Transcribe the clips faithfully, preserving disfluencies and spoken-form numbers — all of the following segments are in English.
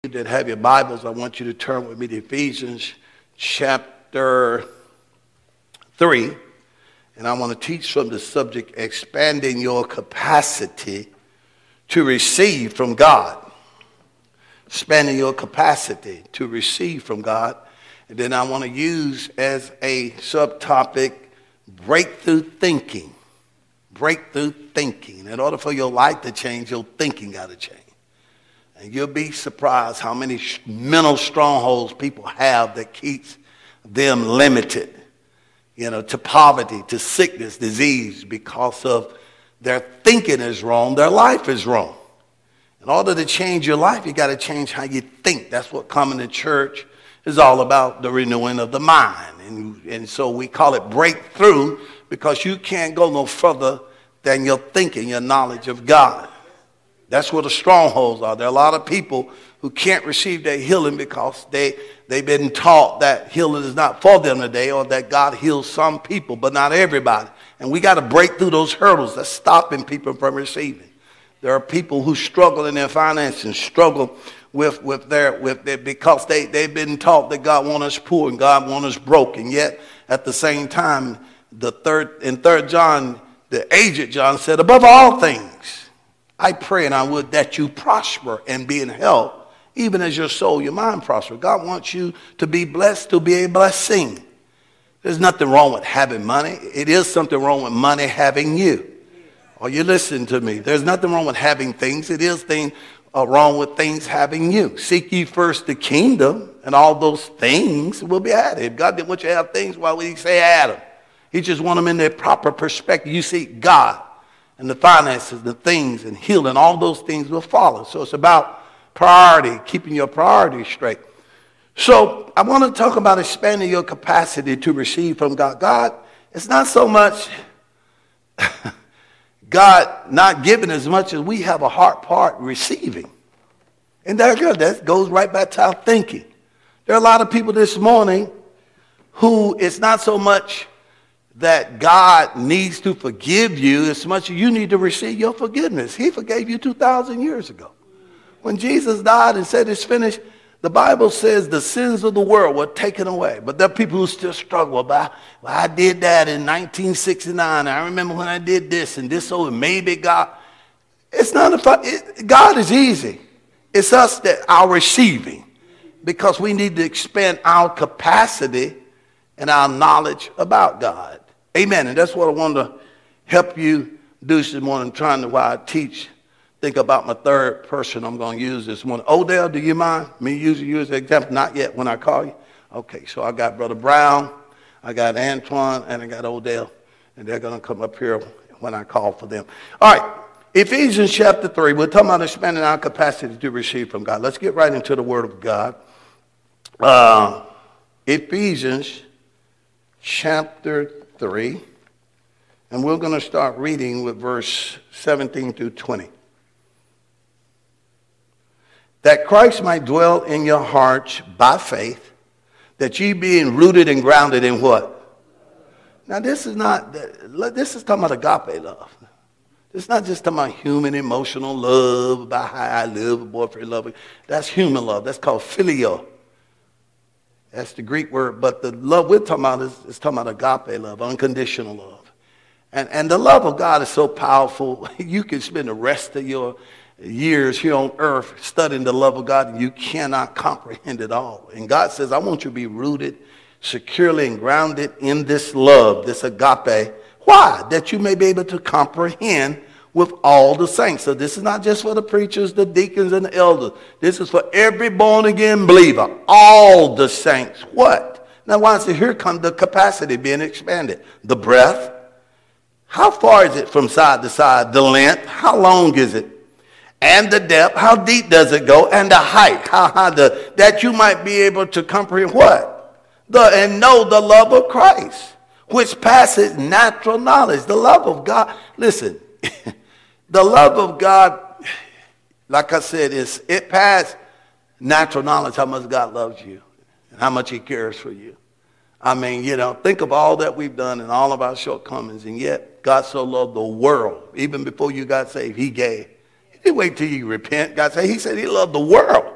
That have your Bibles, I want you to turn with me to Ephesians chapter three. And I want to teach from the subject, expanding your capacity to receive from God. Expanding your capacity to receive from God. And then I want to use as a subtopic, breakthrough thinking. Breakthrough thinking. In order for your life to change, your thinking got to change. And you'll be surprised how many mental strongholds people have that keeps them limited, you know, to poverty, to sickness, disease, because of their thinking is wrong, their life is wrong. In order to change your life, you got to change how you think. That's what coming to church is all about, the renewing of the mind. And, and so we call it breakthrough because you can't go no further than your thinking, your knowledge of God. That's where the strongholds are. There are a lot of people who can't receive their healing because they, they've been taught that healing is not for them today, or that God heals some people, but not everybody. And we got to break through those hurdles that's stopping people from receiving. There are people who struggle in their finances, struggle with, with their, with their, because they, they've been taught that God wants us poor and God wants us broke. And yet, at the same time, the third, in Third John, the aged John said, above all things, I pray and I would that you prosper and be in health, even as your soul, your mind prosper. God wants you to be blessed, to be a blessing. There's nothing wrong with having money. It is something wrong with money having you. Are you listening to me? There's nothing wrong with having things. It is thing uh, wrong with things having you. Seek ye first the kingdom, and all those things will be added. If God didn't want you to have things, why would he say add them? He just want them in their proper perspective. You seek God. And the finances, the things, and healing, all those things will follow. So it's about priority, keeping your priorities straight. So I want to talk about expanding your capacity to receive from God. God, it's not so much God not giving as much as we have a heart part receiving. And that good. That goes right back to our thinking. There are a lot of people this morning who it's not so much that God needs to forgive you as much as you need to receive your forgiveness. He forgave you two thousand years ago. When Jesus died and said it's finished, the Bible says the sins of the world were taken away. But there are people who still struggle about, well, I did that in nineteen sixty-nine. I remember when I did this and this, so maybe God. It's not a, it, God is easy. It's us that are receiving, because we need to expand our capacity and our knowledge about God. Amen. And that's what I want to help you do this morning, trying to, while I teach, think about my third person I'm going to use this morning. Odell, do you mind me using you as an example? Not yet when I call you. Okay, so I got Brother Brown, I got Antoine, and I got Odell. And they're going to come up here when I call for them. All right, Ephesians chapter three. We're talking about expanding our capacity to receive from God. Let's get right into the Word of God. Uh, Ephesians chapter three, and we're going to start reading with verse seventeen through twenty. That Christ might dwell in your hearts by faith, that ye being rooted and grounded in what? Now this is not, this is talking about agape love. It's not just talking about human emotional love, about how I live, a boyfriend love. That's human love. That's called phileo. That's the Greek word, but the love we're talking about is, is talking about agape love, unconditional love. And, and the love of God is so powerful, you can spend the rest of your years here on earth studying the love of God, and you cannot comprehend it all. And God says, I want you to be rooted securely and grounded in this love, this agape. Why? That you may be able to comprehend with all the saints. So this is not just for the preachers, the deacons, and the elders. This is for every born-again believer, all the saints. What? Now, once here comes the capacity being expanded. The breadth. How far is it from side to side? The length. How long is it? And the depth. How deep does it go? And the height. How high the, that you might be able to comprehend what? The, and know the love of Christ, which passes natural knowledge. The love of God. Listen. The love of God, like I said, is it passes natural knowledge how much God loves you and how much he cares for you. I mean, you know, think of all that we've done and all of our shortcomings, and yet God so loved the world. Even before you got saved, he gave. He didn't wait till you repent. God said, he said he loved the world.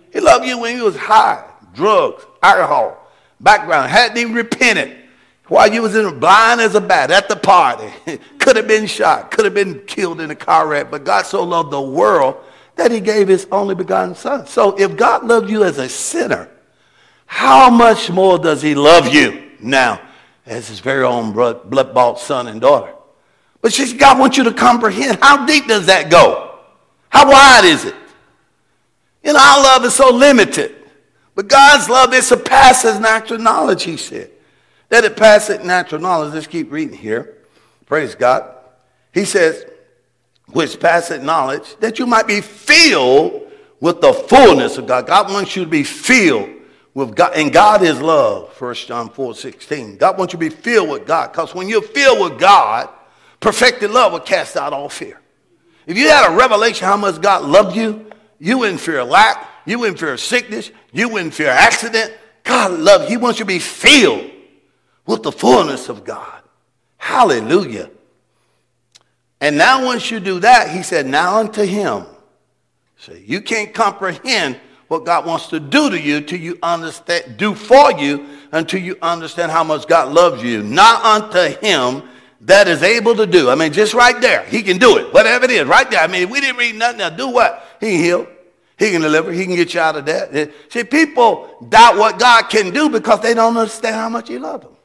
He loved you when you was high, drugs, alcohol, background, hadn't even repented. While you was in blind as a bat at the party, could have been shot, could have been killed in a car wreck. But God so loved the world that he gave his only begotten son. So if God loved you as a sinner, how much more does he love you now as his very own blood-bought son and daughter? But see, God wants you to comprehend. How deep does that go? How wide is it? You know, our love is so limited. But God's love, it surpasses natural knowledge, he said. That it passeth natural knowledge. Let's keep reading here. Praise God. He says, which passeth knowledge, that you might be filled with the fullness of God. God wants you to be filled with God. And God is love, First John four sixteen. God wants you to be filled with God. Because when you're filled with God, perfected love will cast out all fear. If you had a revelation how much God loved you, you wouldn't fear lack. You wouldn't fear sickness. You wouldn't fear accident. God loves you. He wants you to be filled with the fullness of God. Hallelujah. And now once you do that, he said, now unto him. So you can't comprehend what God wants to do to you till you understand, do for you until you understand how much God loves you. Not unto him that is able to do. I mean, just right there. He can do it. Whatever it is, right there. I mean, if we didn't read nothing, now do what? He can heal. He can deliver. He can get you out of that. See, people doubt what God can do because they don't understand how much he loves them.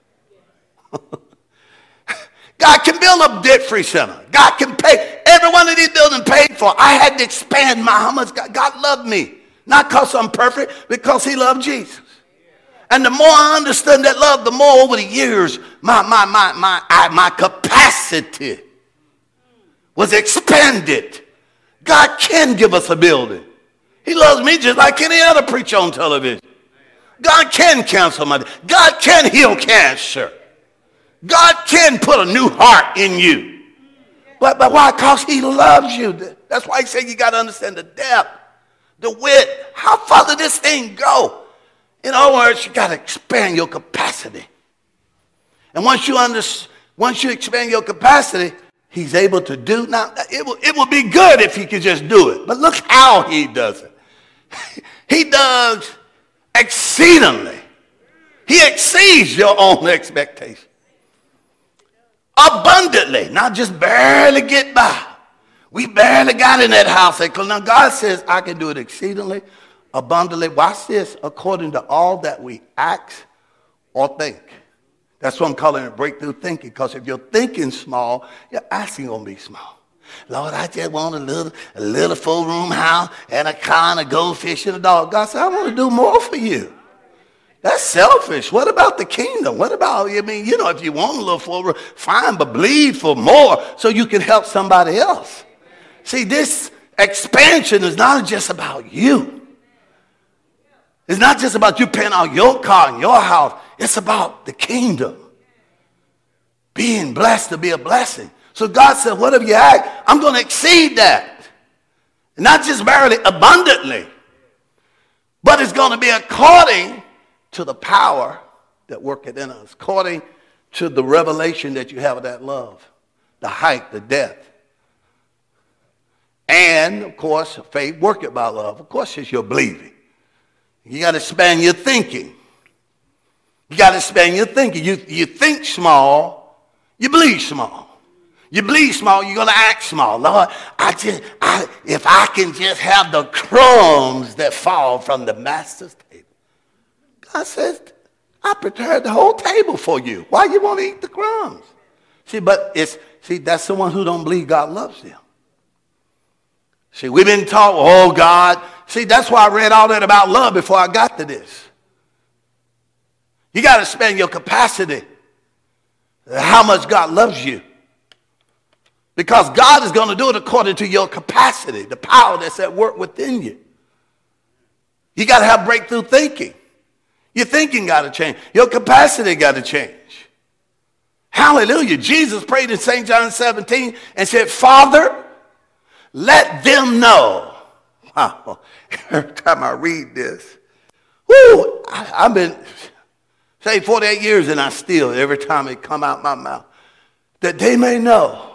God can build a debt-free center. God can pay. Every one of these buildings paid for. I had to expand my how much God, God loved me. Not because I'm perfect, because he loved Jesus. And the more I understand that love, the more over the years, my, my, my, my, I, my capacity was expanded. God can give us a building. He loves me just like any other preacher on television. God can cancel my debt. God can heal cancer. God can put a new heart in you. But, but why? Because he loves you. That's why he said you got to understand the depth, the width. How far did this thing go? In other words, you got to expand your capacity. And once you under, once you expand your capacity, he's able to do. Now, it will, it will be good if he could just do it. But look how he does it. He does exceedingly. He exceeds your own expectation. Abundantly, not just barely get by. We barely got in that house. Now God says, I can do it exceedingly, abundantly. Watch this, according to all that we act or think. That's what I'm calling it breakthrough thinking. Because if you're thinking small, your acting gonna be small. Lord, I just want a little, a little four-room house and a car and a goldfish and a dog. God said, I want to do more for you. That's selfish. What about the kingdom? What about, I mean, you know, if you want a little for, fine, but bleed for more so you can help somebody else. See, this expansion is not just about you. It's not just about you paying out your car and your house. It's about the kingdom. Being blessed to be a blessing. So God said, whatever you act, I'm going to exceed that. Not just barely, abundantly. But it's going to be according to the power that worketh in us, according to the revelation that you have of that love, the height, the depth. And, of course, faith worketh by love. Of course, it's your believing. You got to expand your thinking. You got to expand your thinking. You, you think small, you believe small. You believe small, you're going to act small. Lord, I just, I, if I can just have the crumbs that fall from the master's table. God says, I prepared the whole table for you. Why you want to eat the crumbs? See, but it's, see, that's someone who don't believe God loves them. See, we've been taught, oh, God. See, that's why I read all that about love before I got to this. You got to expand your capacity, how much God loves you. Because God is going to do it according to your capacity, the power that's at work within you. You got to have breakthrough thinking. Your thinking got to change. Your capacity got to change. Hallelujah. Jesus prayed in Saint John seventeen and said, Father, let them know. Wow. Every time I read this, whoo, I, I've been saved forty-eight years and I still, every time it come out my mouth, that they may know.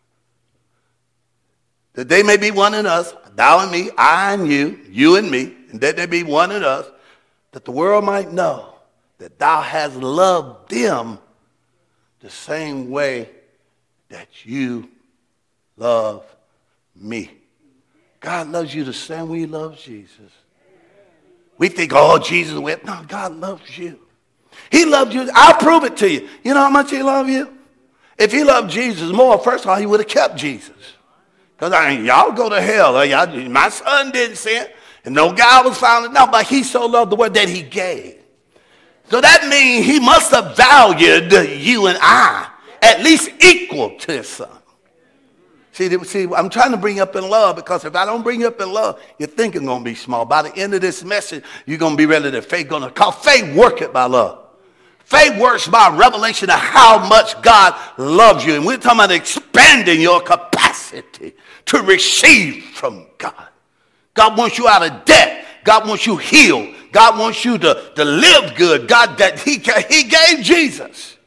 That they may be one in us, thou and me, I and you, you and me. And and that there be one in us, that the world might know that thou hast loved them the same way that you love me. God loves you the same way he loves Jesus. We think, oh, Jesus wept. No, God loves you. He loved you. I'll prove it to you. You know how much he loved you? If he loved Jesus more, first of all, he would have kept Jesus. Because I mean, y'all go to hell. Y'all, my son didn't sin, and no guy was found. No, but he so loved the word that he gave. So that means he must have valued you and I at least equal to his son. See, see, I'm trying to bring you up in love, because if I don't bring you up in love, your thinking going to be small. By the end of this message, you're going to be ready to faith going to call. Faith work it by love. Faith works by revelation of how much God loves you. And we're talking about expanding your capacity to receive from God. God wants you out of debt. God wants you healed. God wants you to, to live good. God, that he, he gave Jesus.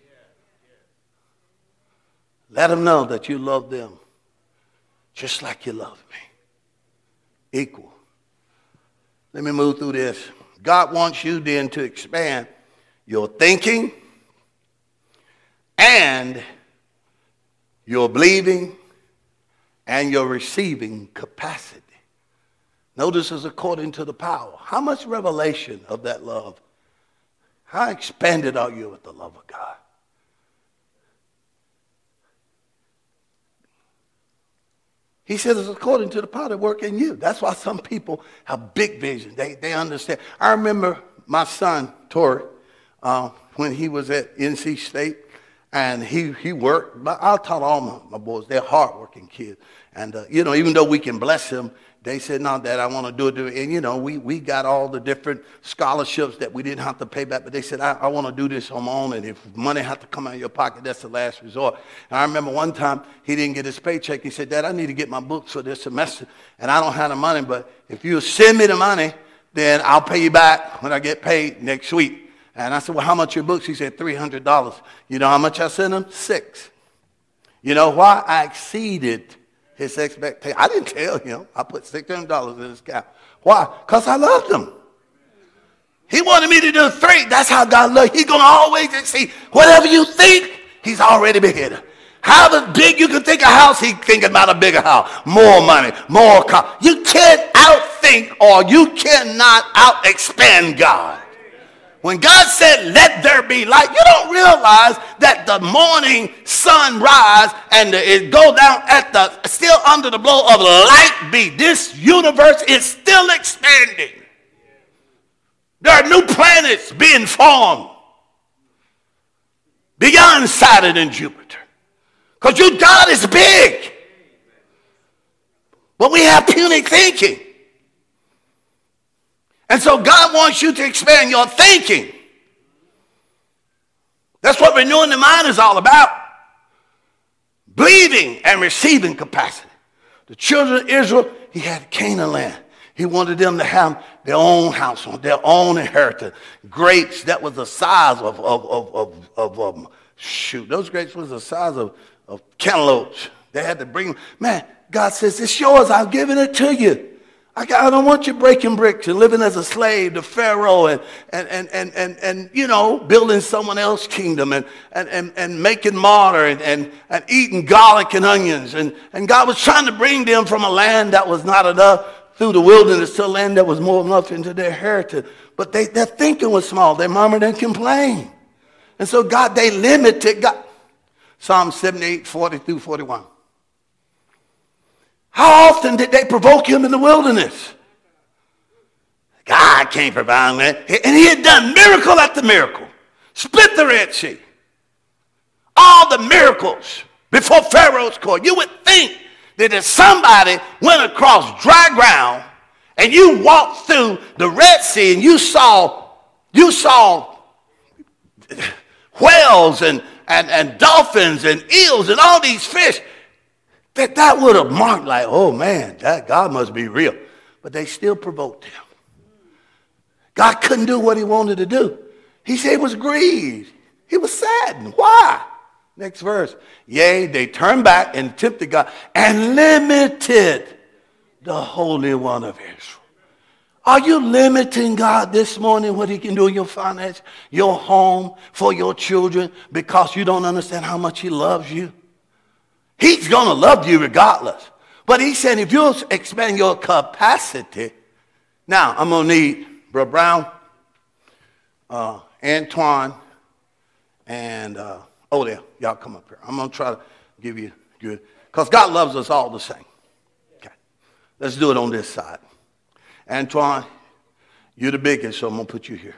Let them know that you love them just like you love me. Equal. Let me move through this. God wants you then to expand your thinking and your believing and your receiving capacity. Notice it's according to the power. How much revelation of that love? How expanded are you with the love of God? He says it's according to the power that work in you. That's why some people have big vision. They, they understand. I remember my son, Tori, uh, when he was at N C State, and he, he worked. But I taught all my, my boys, they're hardworking kids. And, uh, you know, even though we can bless them, they said, no, Dad, I want to do it. Do it. And, you know, we, we got all the different scholarships that we didn't have to pay back. But they said, I, I want to do this on my own. And if money has to come out of your pocket, that's the last resort. And I remember one time he didn't get his paycheck. He said, Dad, I need to get my books for this semester. And I don't have the money. But if you send me the money, then I'll pay you back when I get paid next week. And I said, well, how much are your books? He said, three hundred dollars. You know how much I sent him? Six. You know why? I exceeded his expectation. I didn't tell him. I put six hundred dollars in his account. Why? Because I loved him. He wanted me to do three. That's how God loves. He's going to always see whatever you think, he's already bigger. However big you can think a house, he's thinking about a bigger house. More money, more car. You can't outthink or you cannot out-expand God. When God said, let there be light, you don't realize that the morning sun rise and it go down at the, still under the blow of light beat. This universe is still expanding. There are new planets being formed beyond Saturn and Jupiter. Because your God is big. But we have puny thinking. And so God wants you to expand your thinking. That's what renewing the mind is all about. Believing and receiving capacity. The children of Israel, he had Canaan land. He wanted them to have their own house, their own inheritance. Grapes that was the size of, of, of, of, of um, shoot, those grapes was the size of, of cantaloupes. They had to bring them. Man, God says, it's yours. I've given it to you. I don't want you breaking bricks and living as a slave to Pharaoh and, and, and, and, and, and you know, building someone else's kingdom and, and, and, and making martyr and, and, and eating garlic and onions. And, and God was trying to bring them from a land that was not enough through the wilderness to a land that was more enough into their heritage. But they, their thinking was small. They murmured and complained. And so God, they limited God. Psalm seventy-eight, forty through forty-one. How often did they provoke him in the wilderness? God can't provide that. And he had done miracle after miracle. Split the Red Sea. All the miracles before Pharaoh's court. You would think that if somebody went across dry ground and you walked through the Red Sea and you saw, you saw whales and, and, and dolphins and eels and all these fish, that that would have marked like, oh man, that God must be real. But they still provoked him. God couldn't do what he wanted to do. He said he was grieved. He was saddened. Why? Next verse. Yea, they turned back and tempted God and limited the Holy One of Israel. Are you limiting God this morning, what he can do in your finance, your home, for your children, because you don't understand how much he loves you? He's going to love you regardless. But he said if you'll expand your capacity. Now, I'm going to need Brother Brown, uh, Antoine, and uh, oh, there, y'all come up here. I'm going to try to give you good, because God loves us all the same. Okay, let's do it on this side. Antoine, you're the biggest, so I'm going to put you here.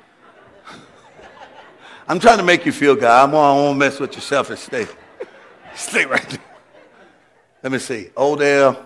I'm trying to make you feel good. I won't mess with your self-esteem. Stay right there. Let me see. Odell.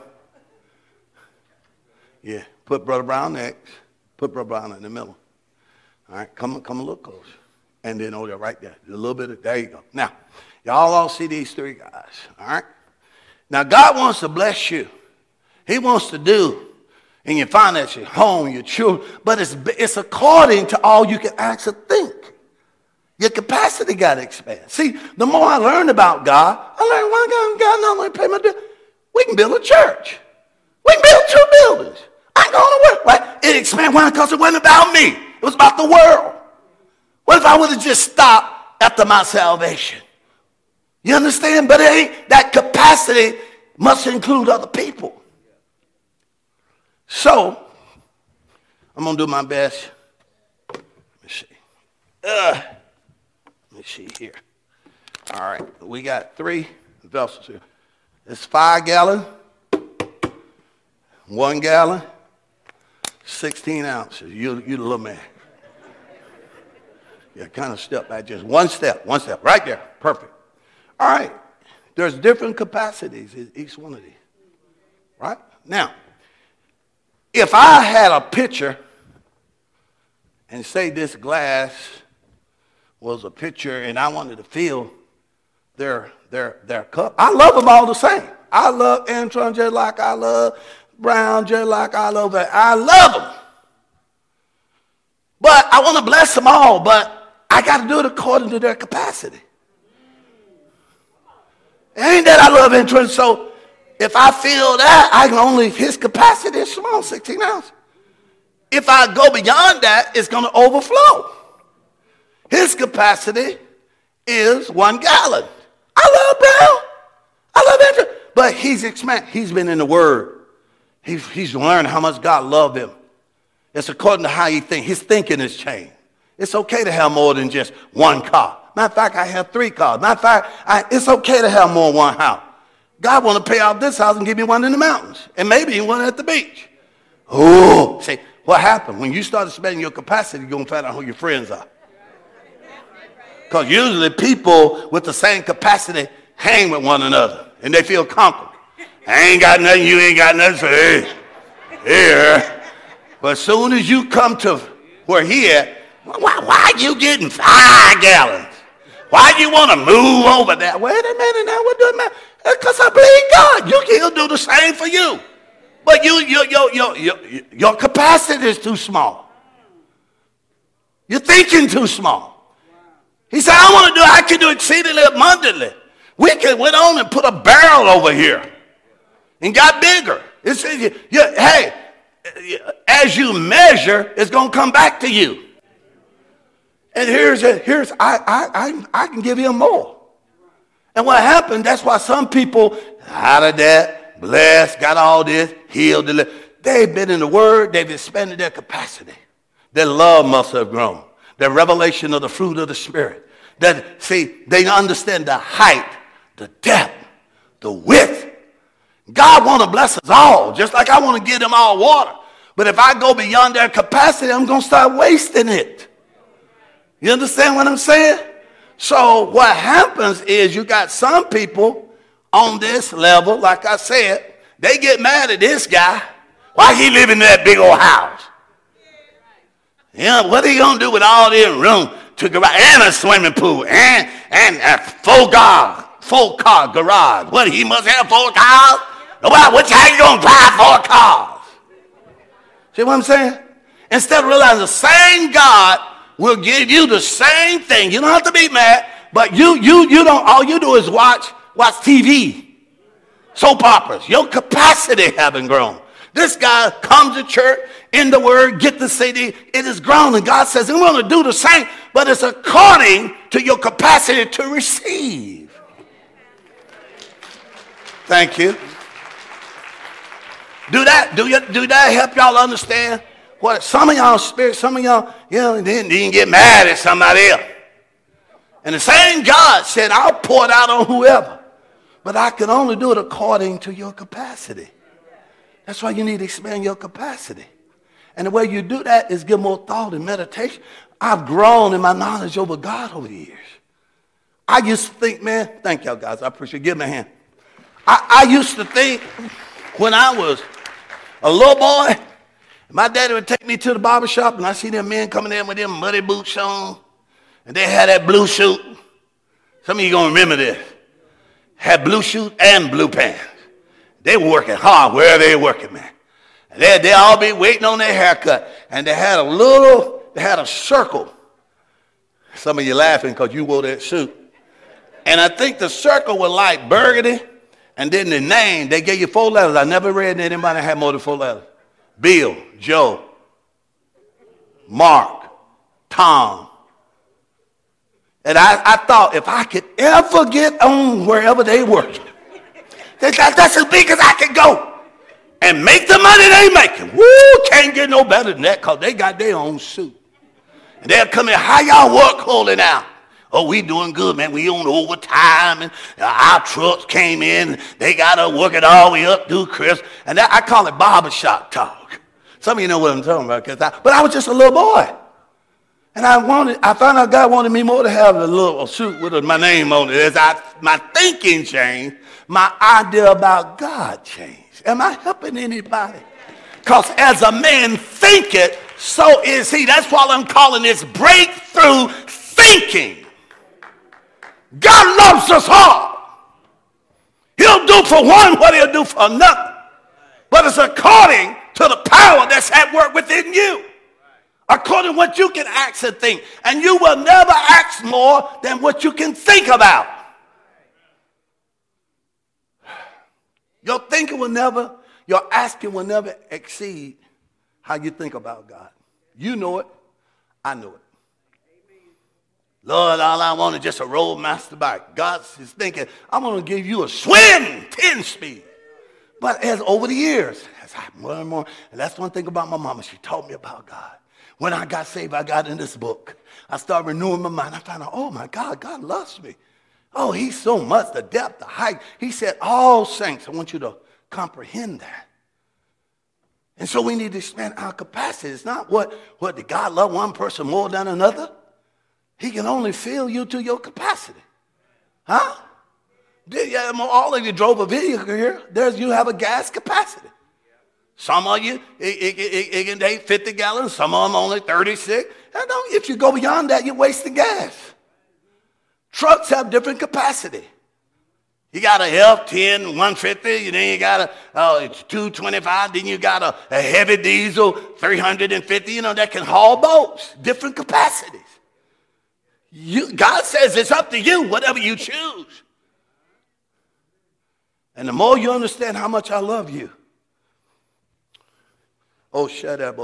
Yeah, put Brother Brown next. Put Brother Brown in the middle. All right, come, come a little closer. And then Odell right there. A little bit of, there you go. Now, y'all all see these three guys, all right? Now, God wants to bless you. He wants to do in your finances, your home, your children, but it's, it's according to all you can actually think. Your capacity got to expand. See, the more I learned about God, I learned, why God, God not only pay my bill, we can build a church. We can build two buildings. I ain't going to work. Right? It expanded. Why? Because it wasn't about me. It was about the world. What if I would have just stopped after my salvation? You understand? But it ain't, that capacity must include other people. So, I'm going to do my best. Let me see. Uh, let me see here. All right. We got three vessels here. It's five gallon, one gallon, sixteen ounces. You, you the little man. Yeah, kind of step back. Just one step, one step. Right there. Perfect. All right. There's different capacities in each one of these. Right? Now, if I had a pitcher and say this glass was a pitcher and I wanted to fill their, their, their cup, I love them all the same. I love Antoine just like I love Brown just like I love that. I love them. But I want to bless them all, but I got to do it according to their capacity. It ain't that I love Antoine, so if I feel that, I can only, his capacity is small, sixteen ounces. If I go beyond that, it's going to overflow. His capacity is one gallon. I love Brown. I love Andrew. But he's expanded. He's been in the Word. He's, he's learned how much God loved him. It's according to how he thinks. His thinking has changed. It's okay to have more than just one car. Matter of fact, I have three cars. Matter of fact, I, it's okay to have more than one house. God want to pay off this house and give me one in the mountains. And maybe one at the beach. Oh, see, what happened? When you start expanding your capacity, you're going to find out who your friends are. Because usually people with the same capacity hang with one another. And they feel comfortable. I ain't got nothing, you ain't got nothing, so hey, here. But as soon as you come to where he at, why, why are you getting five gallons? Why do you want to move over there? Wait a minute now, what does it matter? Because I believe God. You, he'll do the same for you. But you, you, you, you, you, your capacity is too small. You're thinking too small. He said, I want to do, I can do exceedingly abundantly. We could went on and put a barrel over here and got bigger. It's, you, you, hey, as you measure, it's going to come back to you. And here's, a, here's I, I, I, I can give you more. And what happened, that's why some people, out of that, blessed, got all this, healed, delivered. They've been in the Word, they've expanded their capacity. Their love must have grown. Their revelation of the fruit of the Spirit. That, see, they understand the height, the depth, the width. God want to bless us all, just like I want to give them all water. But if I go beyond their capacity, I'm going to start wasting it. You understand what I'm saying? So what happens is you got some people on this level, like I said, they get mad at this guy. Why he living in that big old house? Yeah, what are you going to do with all this room to garage and a swimming pool and, and a full car, full car garage? What, he must have four cars? Well, which how you going to drive four cars? See what I'm saying? Instead of realizing the same God will give you the same thing. You don't have to be mad, but you you you don't. All you do is watch watch T V, soap operas. Your capacity haven't grown. This guy comes to church in the word, get the C D. It is grown, and God says, I'm going to do the same, but it's according to your capacity to receive. Thank you. Do that, do you, do that help y'all understand? What some of y'all spirit, some of y'all, you know, didn't, didn't get mad at somebody else. And the same God said, I'll pour it out on whoever. But I can only do it according to your capacity. That's why you need to expand your capacity. And the way you do that is give more thought and meditation. I've grown in my knowledge over God over the years. I used to think, man, thank y'all guys. I appreciate it. Give me a hand. I, I used to think when I was a little boy, my daddy would take me to the barber shop, and I see them men coming in with them muddy boots on, and they had that blue suit. Some of you going to remember this. Had blue suit and blue pants. They were working hard wherever they were working, man. And they'd they all be waiting on their haircut, and they had a little, they had a circle. Some of you laughing because you wore that suit. And I think the circle was like burgundy, and then the name, they gave you four letters. I never read anybody that had more than four letters. Bill, Joe, Mark, Tom. And I, I thought if I could ever get on wherever they work, that, that's as big as I could go and make the money they making. Woo, can't get no better than that because they got their own suit. And they'll come in, how y'all work holding out? Oh, we doing good, man. We on overtime, and our trucks came in. They got to work it all the way up through Chris. And that, I call it barbershop talk. Some of you know what I'm talking about. Cause I, but I was just a little boy. And I wanted, I found out God wanted me more to have a little a suit with my name on it. As I, my thinking changed, my idea about God changed. Am I helping anybody? Because as a man thinketh, so is he. That's why I'm calling this breakthrough thinking. God loves us hard. He'll do for one what he'll do for another. But it's according to the power that's at work within you. According to what you can ask and think. And you will never ask more than what you can think about. Your thinking will never, your asking will never exceed how you think about God. You know it. I know it. Lord, all I want is just a Roadmaster bike. God is thinking, I'm going to give you a swim ten speed. But as over the years, as I more and more, and that's one thing about my mama, she taught me about God. When I got saved, I got in this book. I started renewing my mind. I found out, oh my God, God loves me. Oh, he's so much, the depth, the height. He said, all saints, I want you to comprehend that. And so we need to expand our capacity. It's not what, what did God love one person more than another? He can only fill you to your capacity. Huh? All of you drove a vehicle here. There's, you have a gas capacity. Some of you, it, it, it, it can take fifty gallons. Some of them only thirty-six. And don't, if you go beyond that, you're wasting gas. Trucks have different capacity. You got a F ten, one fifty, then you got a uh, two twenty-five, then you got a, a heavy diesel, three hundred fifty, you know, that can haul boats, different capacities. You, God says it's up to you, whatever you choose. And the more you understand how much I love you, oh, shut up,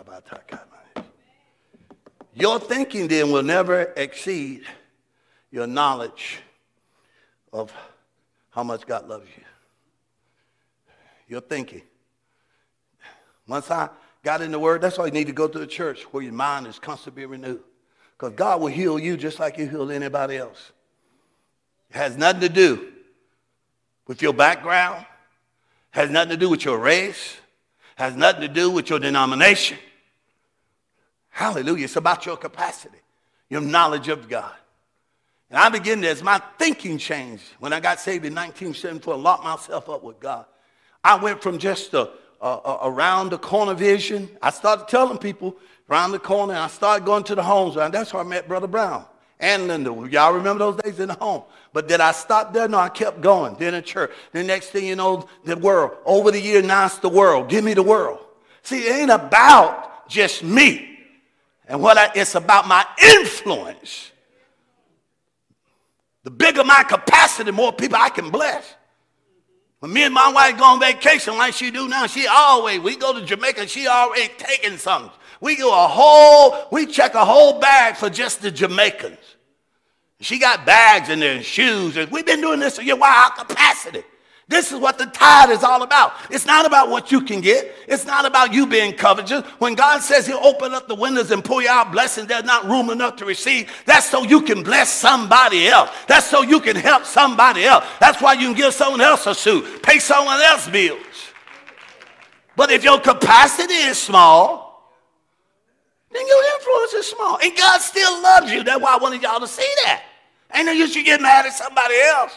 your thinking then will never exceed your knowledge of how much God loves you. Your thinking. Once I got in the Word, that's why you need to go to the church where your mind is constantly renewed. Because God will heal you just like He healed anybody else. It has nothing to do with your background. Has nothing to do with your race. Has nothing to do with your denomination. Hallelujah. It's about your capacity, your knowledge of God. And I began to, as my thinking changed, when I got saved in nineteen seventy-four and locked myself up with God, I went from just a, a, a around the corner vision. I started telling people around the corner, and I started going to the homes. And that's where I met Brother Brown and Linda. Y'all remember those days in the home? But did I stop there? No, I kept going. Then in church. The next thing you know, the world. Over the year, now it's the world. Give me the world. See, it ain't about just me. And what I, it's about my influence. The bigger my capacity, the more people I can bless. When me and my wife go on vacation like she do now, she always, we go to Jamaica, she already taking something. We do a whole, we check a whole bag for just the Jamaicans. She got bags in there and shoes. And we've been doing this for your wow capacity. This is what the tithe is all about. It's not about what you can get. It's not about you being covetous. When God says he'll open up the windows and pour you out blessings, there's not room enough to receive. That's so you can bless somebody else. That's so you can help somebody else. That's why you can give someone else a suit, pay someone else bills. But if your capacity is small, then your influence is small. And God still loves you. That's why I wanted y'all to see that. Ain't no use you get mad at somebody else.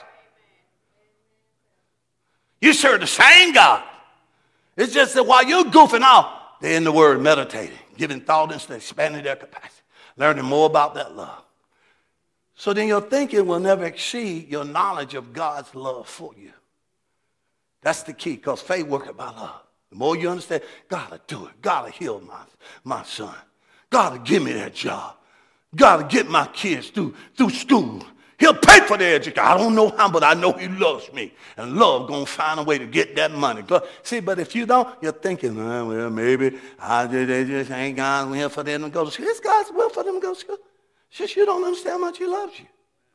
You serve the same God. It's just that while you're goofing off, they're in the Word meditating, giving thought instead, expanding their capacity, learning more about that love. So then your thinking will never exceed your knowledge of God's love for you. That's the key, because faith worketh by love. The more you understand, God will do it. God will heal my, my son. God will give me that job. God will get my kids through, through school. He'll pay for their education. I don't know how, but I know he loves me. And love going to find a way to get that money. See, but if you don't, you're thinking, oh, well, maybe I just, they just ain't God's will for them to go to school. It's God's will for them to go to school. It's just you don't understand how much he loves you.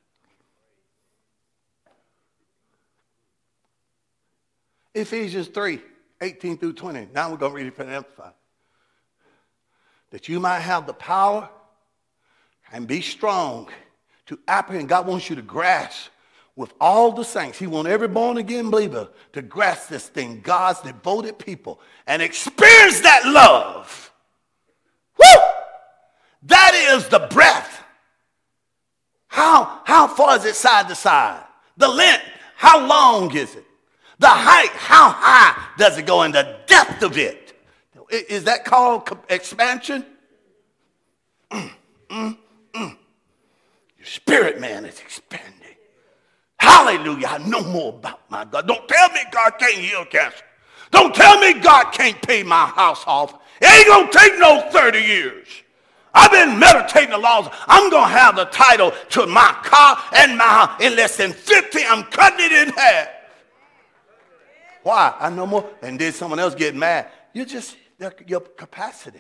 Ephesians three, eighteen through twenty. Now we're going to read it from the Amplified. That you might have the power and be strong to apprehend. God wants you to grasp with all the saints. He wants every born-again believer to grasp this thing, God's devoted people, and experience that love. Woo! That is the breadth. How, how far is it side to side? The length, how long is it? The height, how high does it go? And the depth of it. Is that called expansion? Mm, mm, mm. Spirit man is expanding. Hallelujah. I know more about my God. Don't tell me God can't heal cancer. Don't tell me God can't pay my house off. It ain't going to take no thirty years. I've been meditating the laws. I'm going to have the title to my car and my house in less than fifty. I'm cutting it in half. Why? I know more. And then someone else get mad. You just, your capacity.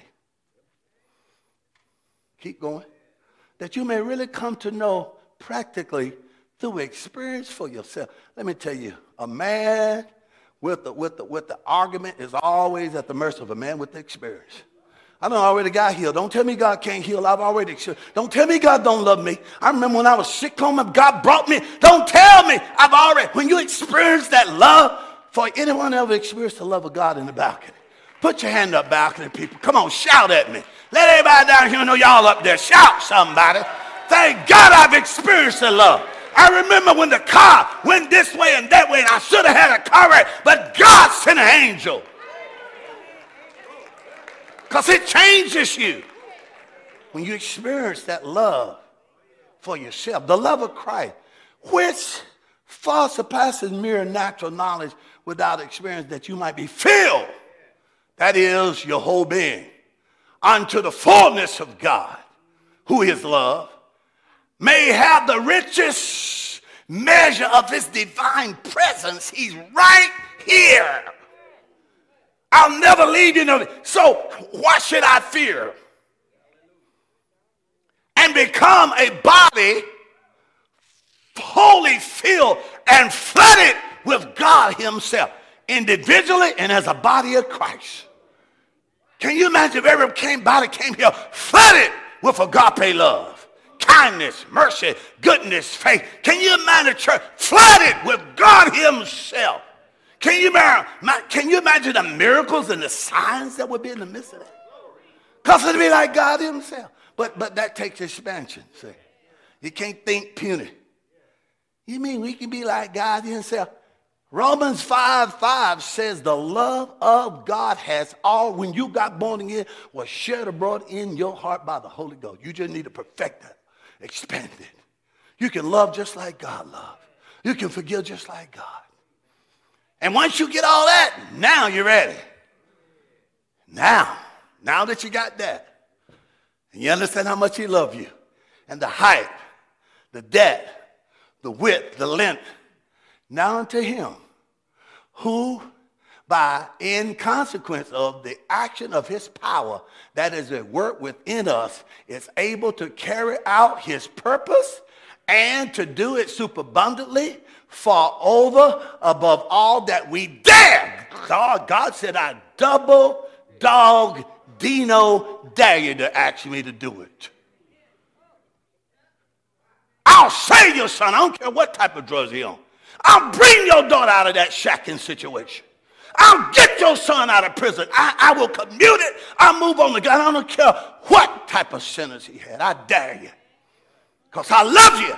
Keep going. That you may really come to know practically through experience for yourself. Let me tell you, a man with the, with the, with the argument is always at the mercy of a man with the experience. I done already got healed. Don't tell me God can't heal. I've already experienced. Don't tell me God don't love me. I remember when I was sick home, God brought me. Don't tell me. I've already, when you experience that love, for anyone ever experienced the love of God in the balcony? Put your hand up, balcony people. Come on, shout at me. Let everybody down here know y'all up there. Shout, somebody. Thank God I've experienced the love. I remember when the car went this way and that way, and I should have had a car wreck, but God sent an angel. Because it changes you when you experience that love for yourself. The love of Christ, which far surpasses mere natural knowledge without experience, that you might be filled. That is your whole being. Unto the fullness of God, who is love, may have the richest measure of his divine presence. He's right here. I'll never leave you. No. So why should I fear? And become a body wholly filled and flooded with God himself, individually and as a body of Christ. Can you imagine if every came, body came here flooded with agape love, kindness, mercy, goodness, faith? Can you imagine a church flooded with God himself? Can you, can you imagine the miracles and the signs that would be in the midst of that? Because it would be like God himself. But, but that takes expansion, see. You can't think puny. You mean we can be like God himself? Romans five five says the love of God has all, when you got born again, was shed abroad in your heart by the Holy Ghost. You just need to perfect that, expand it. You can love just like God loved. You can forgive just like God. And once you get all that, now you're ready. Now, now that you got that, and you understand how much he loves you, and the height, the depth, the width, the length, now unto him who by in consequence of the action of his power that is at work within us is able to carry out his purpose and to do it superabundantly, far over, above all that we dare. God, God said, I double dog Dino dare you to ask me to do it. I'll save your son. I don't care what type of drugs he on. I'll bring your daughter out of that shacking situation. I'll get your son out of prison. I, I will commute it. I'll move on to God. I don't care what type of sentence he had. I dare you. Because I love you.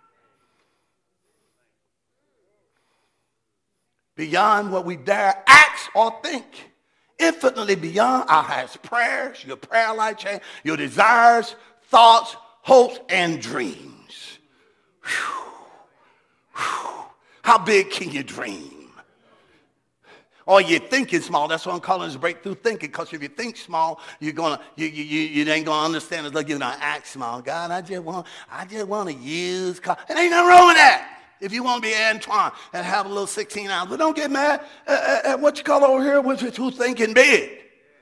Beyond what we dare ask or think. Infinitely beyond our highest prayers, your prayer life change, your desires, thoughts, hopes, and dreams. Whew. Whew. How big can you dream? Or you're thinking small. That's what I'm calling this breakthrough thinking. Because if you think small, you're gonna you you you, you ain't gonna understand it like you're gonna act small. God, I just want I just want to use car. It ain't nothing wrong with that. If you want to be Antoine and have a little sixteen ounce, but don't get mad at, at what you call over here, which is who's thinking big.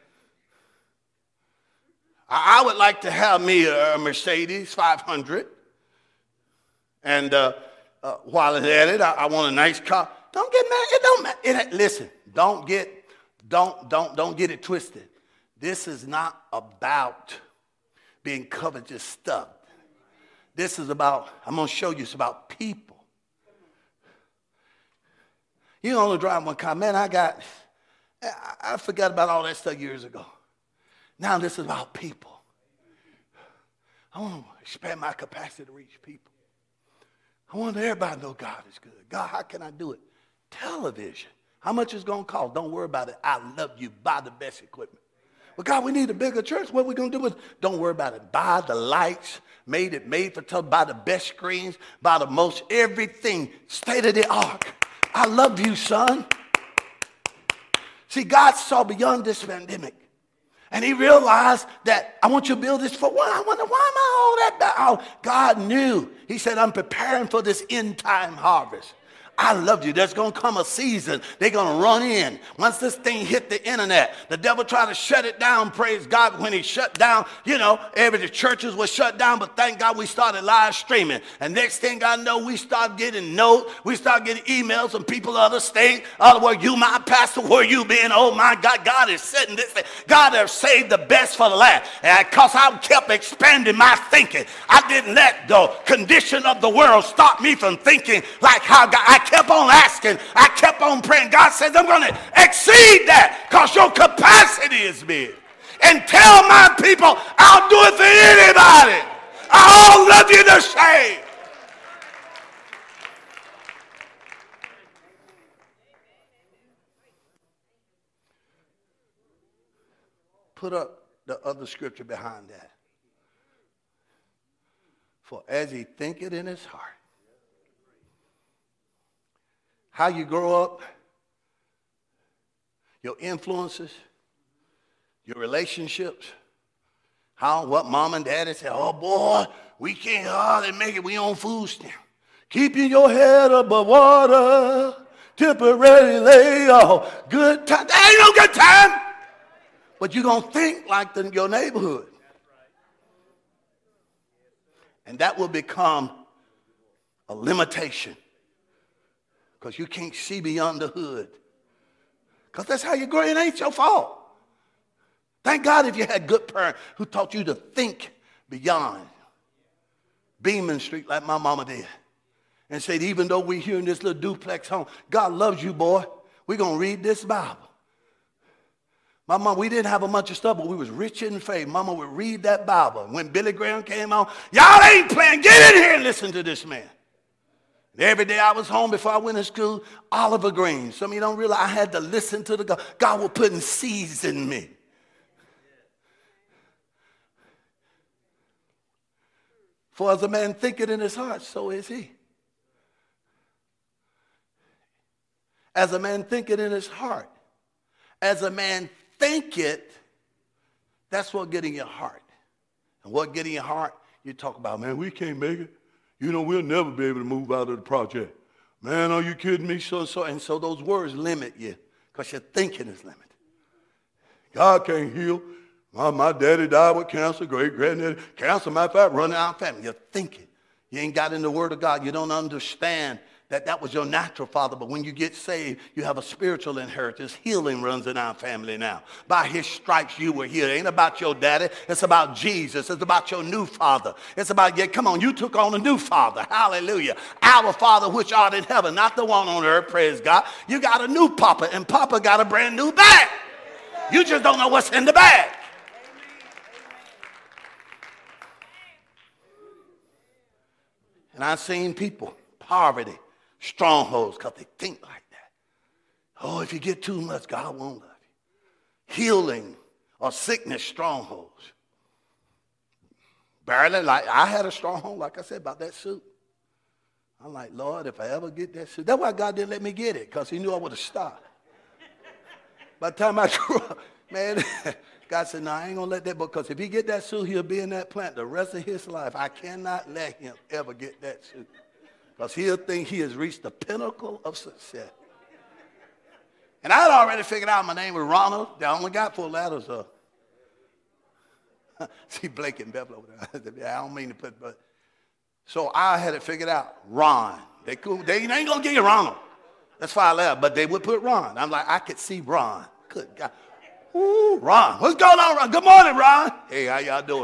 I, I would like to have me a Mercedes five hundred, and uh, uh, while I'm at it, I, I want a nice car. Don't get mad. It don't matter. It, listen, don't get, don't, don't, don't get it twisted. This is not about being covetous stuff. This is about, I'm going to show you, it's about people. You only drive one car. Man, I got, I, I forgot about all that stuff years ago. Now this is about people. I want to expand my capacity to reach people. I want everybody to know God is good. God, how can I do it? Television. How much it's going to cost? Don't worry about it. I love you. Buy the best equipment. Well, God, we need a bigger church. What are we going to do with it? Don't worry about it. Buy the lights. Made it made for television. Buy the best screens. Buy the most everything. State of the art. I love you, son. See, God saw beyond this pandemic. And he realized that I want you to build this for what? I wonder, why am I all that bad? Oh, God knew. He said, I'm preparing for this end time harvest. I love you. There's going to come a season. They're going to run in. Once this thing hit the internet, the devil tried to shut it down, praise God. When he shut down, you know, every the churches were shut down, but thank God we started live streaming. And next thing I know, we start getting notes. We start getting emails from people of other states. Other words, you my pastor, where you been? Oh my God, God is setting this thing. God has saved the best for the last. And because I kept expanding my thinking, I didn't let the condition of the world stop me from thinking like how God, I kept on asking. I kept on praying. God says, I'm going to exceed that because your capacity is big. And tell my people, I'll do it for anybody. I'll love you the same. Put up the other scripture behind that. For as he thinketh in his heart. How you grow up, your influences, your relationships, how, what mom and daddy say, oh boy, we can't hardly make it, we on food stamp. Keeping your head above water, temporarily lay off. Good time, there ain't no good time. But you're going to think like the, your neighborhood. And that will become a limitation. Because you can't see beyond the hood. Because that's how you grow. It ain't your fault. Thank God if you had good parents who taught you to think beyond Beaman Street like my mama did. And said, even though we're here in this little duplex home, God loves you, boy. We're going to read this Bible. My mom, we didn't have a bunch of stuff, but we was rich in faith. Mama would read that Bible. When Billy Graham came on, y'all ain't playing. Get in here and listen to this man. And every day I was home before I went to school, Oliver Green. Some of you don't realize I had to listen to the God. God was putting seeds in me. For as a man thinketh in his heart, so is he. As a man thinketh in his heart. As a man thinketh, that's what get in your heart. And what get in your heart, you talk about, man, we can't make it. You know, we'll never be able to move out of the project. Man, are you kidding me? So and so. And so those words limit you because your thinking is limited. God can't heal. My, my daddy died with cancer, great granddaddy. Cancer, matter of fact, running our family. You're thinking. You ain't got in the word of God. You don't understand that that was your natural father. But when you get saved, you have a spiritual inheritance. Healing runs in our family now. By his stripes, you were healed. It ain't about your daddy. It's about Jesus. It's about your new father. It's about, yeah, come on, you took on a new father. Hallelujah. Our Father which art in heaven, not the one on earth, praise God. You got a new papa, and papa got a brand new bag. You just don't know what's in the bag. And I've seen people, poverty, strongholds, because they think like that. Oh, if you get too much, God won't love you. Healing or sickness, strongholds. Barely, like I had a stronghold, like I said, about that suit. I'm like, Lord, if I ever get that suit. That's why God didn't let me get it, because he knew I would have stopped. By the time I grew up, man, God said, no, I ain't going to let that, because if he get that suit, he'll be in that plant the rest of his life. I cannot let him ever get that suit, because he'll think he has reached the pinnacle of success. And I had already figured out my name was Ronald. I only got four letters. Uh, see Blake and Beverly over there. I don't mean to put, but. So I had it figured out. Ron. They, cool. They ain't going to give you Ronald. That's five letters, but they would put Ron. I'm like, I could see Ron. Good God. Ooh, Ron. What's going on, Ron? Good morning, Ron. Hey, how y'all doing?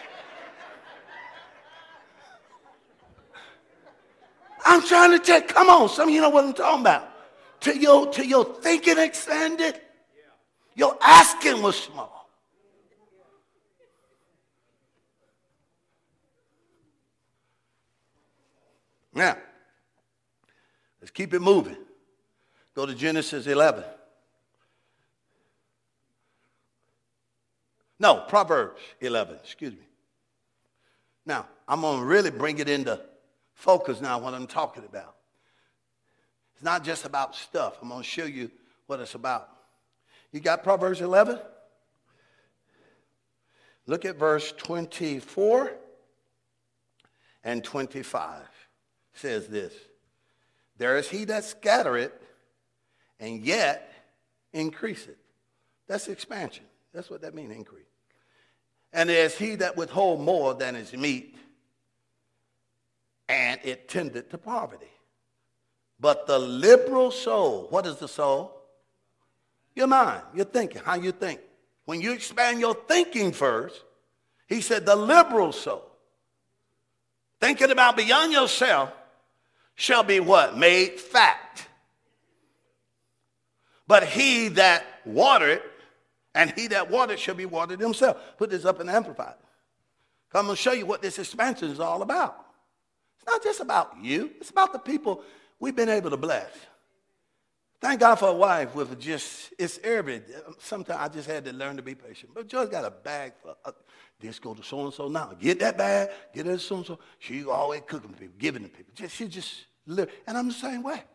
I'm trying to tell, come on, some of you know what I'm talking about. Till your, till your thinking expanded, your asking was small. Now, let's keep it moving. Go to Genesis eleven. No, Proverbs eleven, excuse me. Now, I'm going to really bring it into focus now what I'm talking about. It's not just about stuff. I'm going to show you what it's about. You got Proverbs eleven? Look at verse twenty-four and twenty-five. It says this. There is he that scattereth and yet increaseth. That's expansion. That's what that means, increase. And there's he that withhold more than is meet, and it tendeth to poverty. But the liberal soul, what is the soul? Your mind, your thinking, how you think. When you expand your thinking first, he said the liberal soul, thinking about beyond yourself, shall be what? Made fat. But he that watereth, and he that watered shall be watered himself. Put this up in the Amplified. I'm going to show you what this expansion is all about. It's not just about you. It's about the people we've been able to bless. Thank God for a wife with just, it's every, sometimes I just had to learn to be patient. But Joy's got a bag for, uh, this go to so-and-so now. Get that bag, get it to so-and-so. She always cooking for people, giving to people. Just, she just live. And I'm the same way.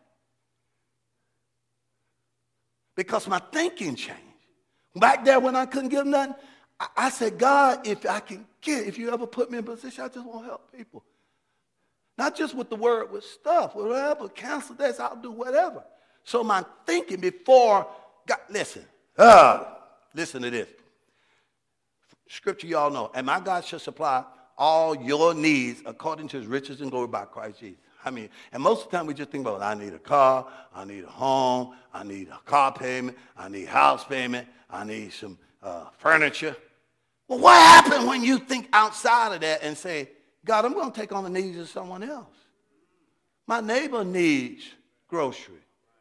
Because my thinking changed. Back there when I couldn't give nothing, I, I said, God, if I can get, if you ever put me in a position, I just want to help people. Not just with the word, with stuff, whatever, cancel this, I'll do whatever. So my thinking before, God, listen, uh, listen to this. Scripture you all know, and my God shall supply all your needs according to his riches and glory by Christ Jesus. I mean, and most of the time we just think about, I need a car, I need a home, I need a car payment, I need house payment, I need some uh, furniture. Well, what happened when you think outside of that and say, God, I'm going to take on the needs of someone else? My neighbor needs grocery.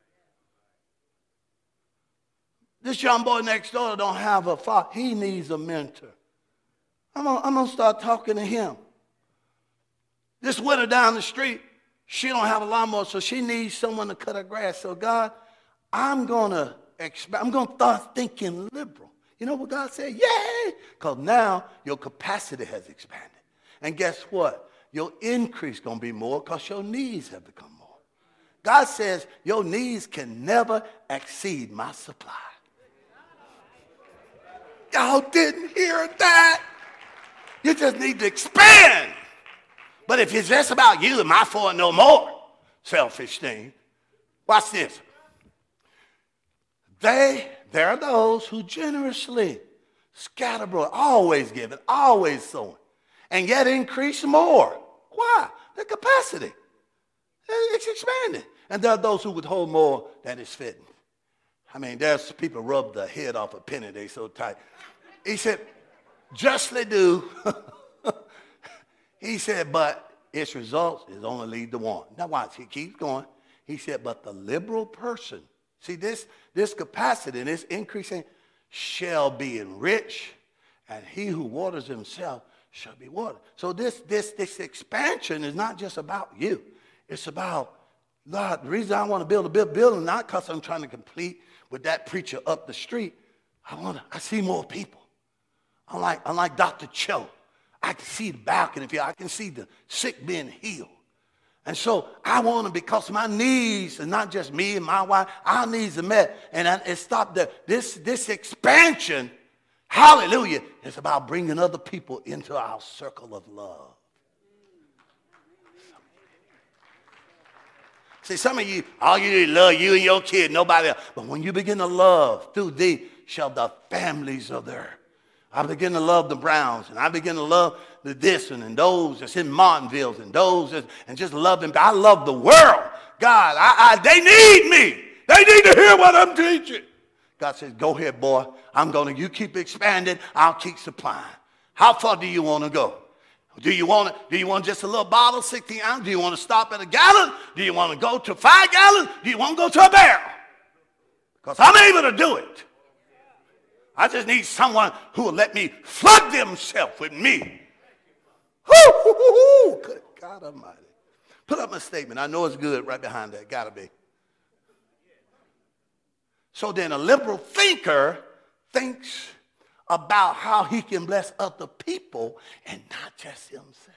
This young boy next door don't have a father. He needs a mentor. I'm going I'm to start talking to him. This widow down the street, she don't have a lawnmower, so she needs someone to cut her grass. So God, I'm going to expand. I'm going to start thinking liberal. You know what God said? Yay! Because now your capacity has expanded. And guess what? Your increase going to be more because your needs have become more. God says your needs can never exceed my supply. Y'all didn't hear that? You just need to expand. But if it's just about you and my for no more, selfish thing. Watch this. They, there are those who generously scatter abroad, always giving, always sowing, and yet increase more. Why? The capacity. It's expanding. And there are those who withhold more than is fitting. I mean, there's people rub the head off a penny, they so tight. He said, justly do. He said, but its results is only lead to one. Now watch, he keeps going. He said, but the liberal person, see this, this capacity and this increasing shall be enriched, and he who waters himself shall be watered. So this, this, this expansion is not just about you. It's about, God, the reason I want to build a big building, not because I'm trying to compete with that preacher up the street. I want to, I see more people. Unlike, unlike Doctor Cho, I can see the balcony view. I can see the sick being healed. And so I want to, because my needs, and not just me and my wife, our needs are met. And I, it stopped there. This, this expansion, hallelujah, is about bringing other people into our circle of love. See, some of you, all you need is love you and your kid, nobody else. But when you begin to love, through thee shall the families of the earth. I begin to love the Browns, and I begin to love the this and, and those that's in Martinville, and those that's, and just love them. I love the world. God, I, I, they need me. They need to hear what I'm teaching. God says, go ahead, boy. I'm going to, you keep expanding, I'll keep supplying. How far do you want to go? Do you want to, do you want just a little bottle, sixteen ounce? Do you want to stop at a gallon? Do you want to go to five gallons? Do you want to go to a barrel? Because I'm able to do it. I just need someone who will let me flood themselves with me. Hoo, hoo, hoo, hoo. Good God Almighty. Put up my statement. I know it's good right behind that. Got to be. So then a liberal thinker thinks about how he can bless other people and not just himself.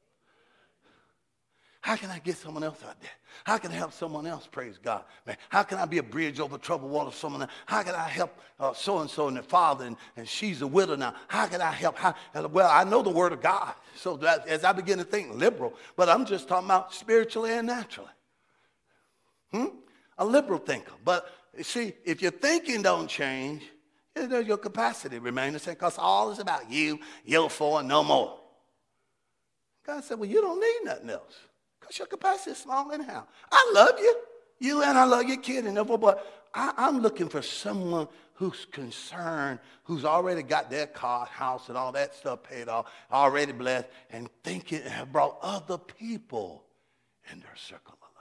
How can I get someone else out there? How can I help someone else, praise God? Man, how can I be a bridge over troubled water for someone else? How can I help uh, so-and-so and their father, and, and she's a widow now? How can I help? How, well, I know the word of God. So that, as I begin to think liberal, but I'm just talking about spiritually and naturally. Hmm? A liberal thinker. But see, if your thinking don't change, your capacity remains the same, because all is about you, your for, and no more. God said, well, you don't need nothing else, because your capacity is small anyhow. I love you, you and I love your kid, and everything, but I, I'm looking for someone who's concerned, who's already got their car, house, and all that stuff paid off, already blessed, and thinking and have brought other people in their circle of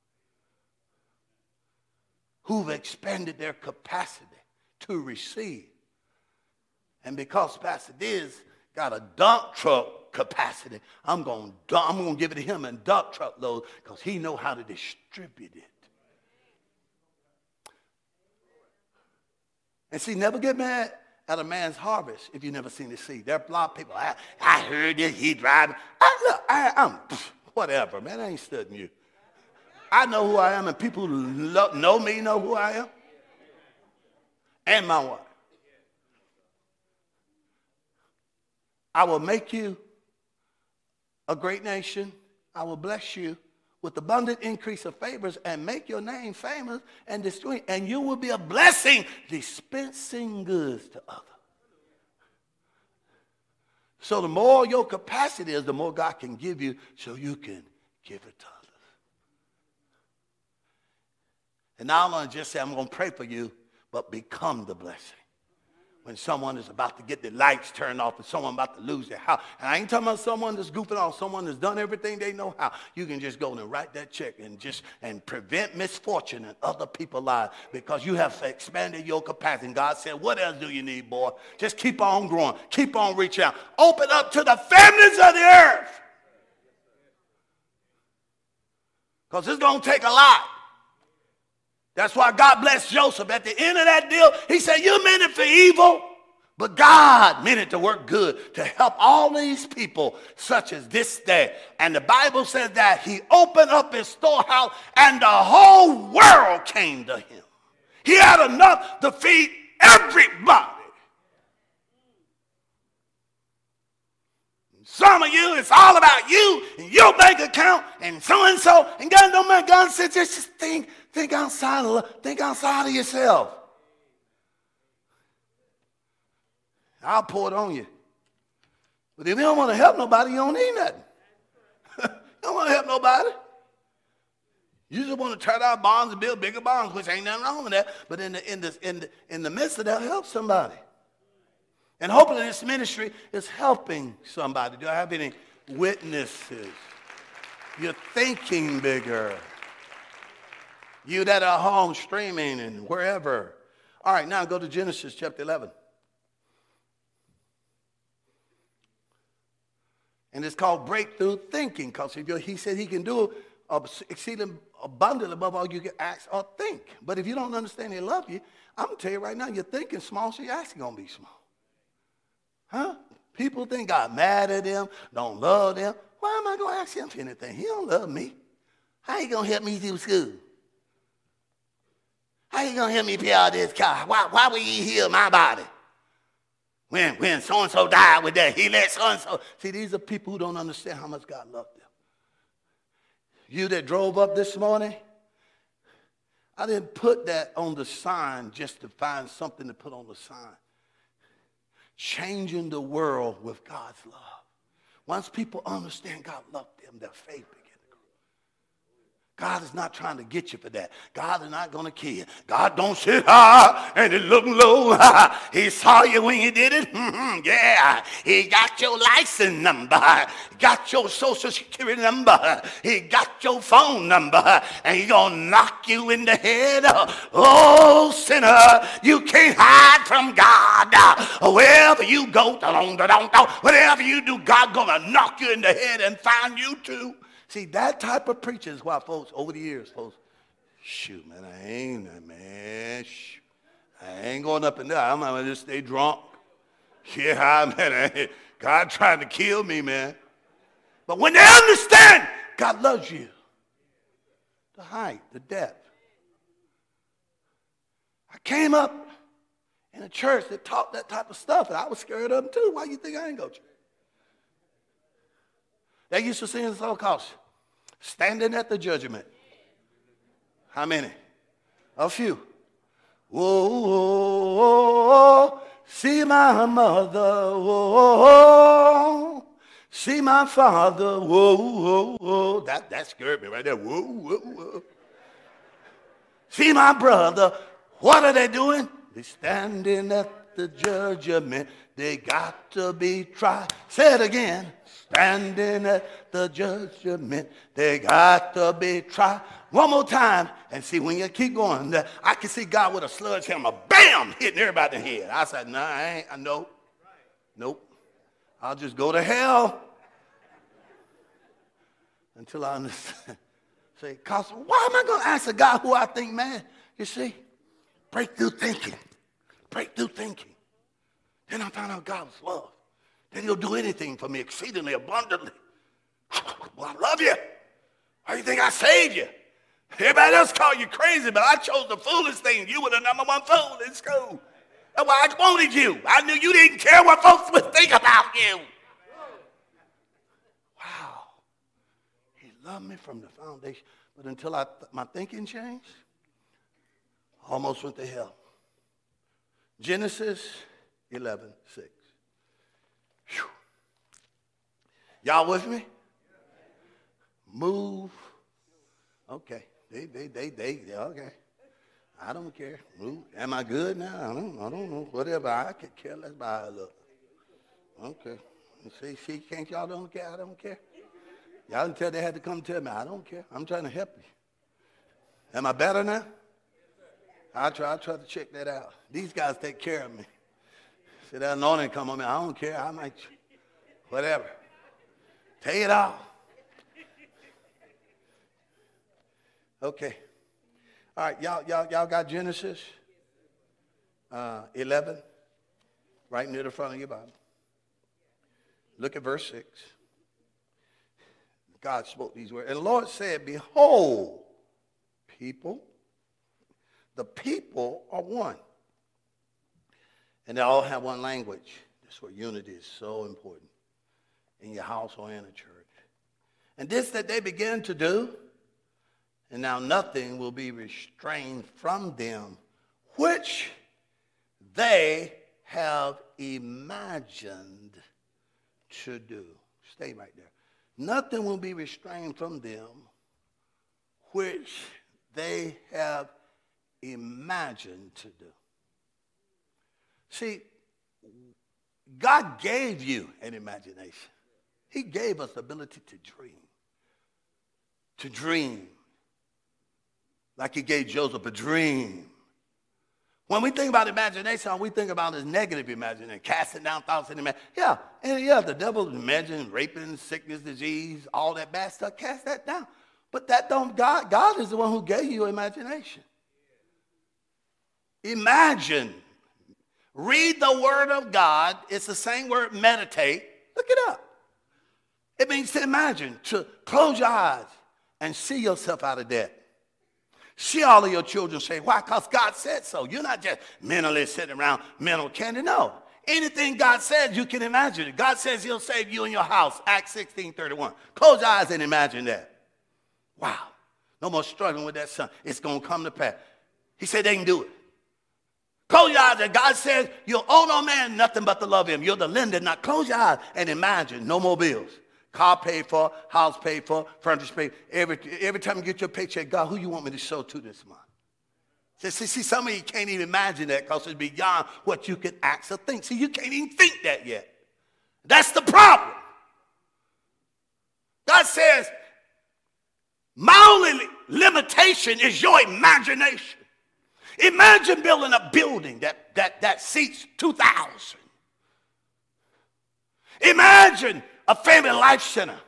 love, who've expanded their capacity to receive. And because Pastor Diz got a dump truck capacity, I'm going to I'm going to give it to him in dump truck loads, because he know how to distribute it. And see, never get mad at a man's harvest if you never seen the seed. There are a lot of people, I, I heard this, he driving. I, look, I, I'm, whatever, man, I ain't studying you. I know who I am, and people who lo- know me know who I am. And my wife. I will make you a great nation. I will bless you with abundant increase of favors and make your name famous and destroy. And you will be a blessing, dispensing goods to others. So the more your capacity is, the more God can give you, so you can give it to others. And now I'm going to just say, I'm going to pray for you, but become the blessing. When someone is about to get the lights turned off, and someone about to lose their house. And I ain't talking about someone that's goofing off, someone that's done everything they know how. You can just go and write that check and just and prevent misfortune in other people's lives, because you have expanded your capacity. And God said, what else do you need, boy? Just keep on growing. Keep on reaching out. Open up to the families of the earth. Because it's going to take a lot. That's why God blessed Joseph. At the end of that deal, he said, you meant it for evil, but God meant it to work good, to help all these people such as this day. And the Bible says that he opened up his storehouse and the whole world came to him. He had enough to feed everybody. Some of you, it's all about you and your bank account and so-and-so. And God don't mind. God says, just think, think outside of, think outside of yourself. I'll pour it on you. But if you don't want to help nobody, you don't need nothing. You don't want to help nobody. You just want to turn out bonds and build bigger bonds, which ain't nothing wrong with that. But in the, in the, in the, in the midst of that, help somebody. And hopefully this ministry is helping somebody. Do I have any witnesses? You're thinking bigger. You that are home streaming and wherever. All right, now go to Genesis chapter eleven. And it's called breakthrough thinking, because he said he can do exceeding abundantly above all you can ask or think. But if you don't understand he love you, I'm going to tell you right now, you're thinking small, so your action going to be small. Huh? People think God mad at them, don't love them. Why am I going to ask him for anything? He don't love me. How he going to help me through school? How he going to help me pay all this car? Why, why would he heal my body? When, when so-and-so died with that, he let so-and-so. See, these are people who don't understand how much God loved them. You that drove up this morning, I didn't put that on the sign just to find something to put on the sign. Changing the world with God's love. Once people understand God loved them, their faith begins to grow. God is not trying to get you for that. God is not going to kill you. God don't sit high and he look low. He saw you when you did it. Mm-hmm, yeah. He got your license number. He got your social security number. He got your phone number. And he's going to knock you in the head. Oh, sinner, you can't hide from God. Wherever you go, whatever you do, God's going to knock you in the head and find you too. See, that type of preaching is why folks, over the years, folks, shoot, man, I ain't, man, shoot. I ain't going up and down. I'm going to just stay drunk. Yeah, man, God trying to kill me, man. But when they understand, God loves you. The height, the depth. I came up in a church that taught that type of stuff, and I was scared of them too. Why you think I ain't go to church? They used to sing the song called Standing at the Judgment. How many? A few. Whoa, whoa, whoa, see my mother, whoa, see my father, whoa, whoa, whoa. That, that scared me right there. Whoa, whoa, whoa. See my brother. What are they doing? They're standing at the judgment. They got to be tried. Say it again. Standing at the judgment, they got to be tried. One more time, and see, when you keep going, I can see God with a sledgehammer, bam, hitting everybody in the head. I said, no, nah, I ain't, I know. Nope. I'll just go to hell until I understand. Say, cause why am I going to ask a God who I think, man? You see, breakthrough thinking, breakthrough thinking. Then I found out God was love. Then he'll do anything for me exceedingly abundantly. Well, I love you. Why do you think I saved you? Everybody else called you crazy, but I chose the foolish thing. You were the number one fool in school. That's why I wanted you. I knew you didn't care what folks would think about you. Wow. He loved me from the foundation. But until I th- my thinking changed, I almost went to hell. Genesis eleven six. Whew. Y'all with me? Move. Okay. They, they, they, they, okay. I don't care. Move. Am I good now? I don't, I don't know. Whatever. I could care less by how I look. Okay. See, see, can't y'all don't care? I don't care. Y'all until they had to come tell me, I don't care. I'm trying to help you. Am I better now? I try, I try to check that out. These guys take care of me. See that anointing come on me. I don't care. I might, whatever. Take it off. Okay. All right, y'all, y'all, y'all got Genesis uh, eleven right near the front of your Bible. Look at verse six. God spoke these words. And the Lord said, behold, people, the people are one. And they all have one language. That's where unity is so important. in your house or in a church. And this that they begin to do, and now nothing will be restrained from them, which they have imagined to do. Stay right there. Nothing will be restrained from them, which they have imagined to do. See, God gave you an imagination. He gave us the ability to dream. To dream. Like he gave Joseph a dream. When we think about imagination, all we think about is negative imagination, casting down thoughts in the man. Yeah, and yeah, the devil imagine raping, sickness, disease, all that bad stuff. Cast that down. But that don't God. God is the one who gave you imagination. Imagine. Read the word of God. It's the same word, meditate. Look it up. It means to imagine, to close your eyes and see yourself out of debt. See all of your children say, why? Because God said so. You're not just mentally sitting around mental candy. No. Anything God says, you can imagine it. God says he'll save you in your house. Acts sixteen thirty-one. Close your eyes and imagine that. Wow. No more struggling with that son. It's going to come to pass. He said they can do it. Close your eyes and God says you'll owe no man nothing but to love him. You're the lender. Now close your eyes and imagine no more bills. Car paid for, house paid for, furniture paid. Every, every time you get your paycheck, God, who you want me to sow to this month? See, see, see, some of you can't even imagine that because it's beyond what you can act or think. See, you can't even think that yet. That's the problem. God says, my only limitation is your imagination. Imagine building a building that, that, that seats two thousand. Imagine a family life center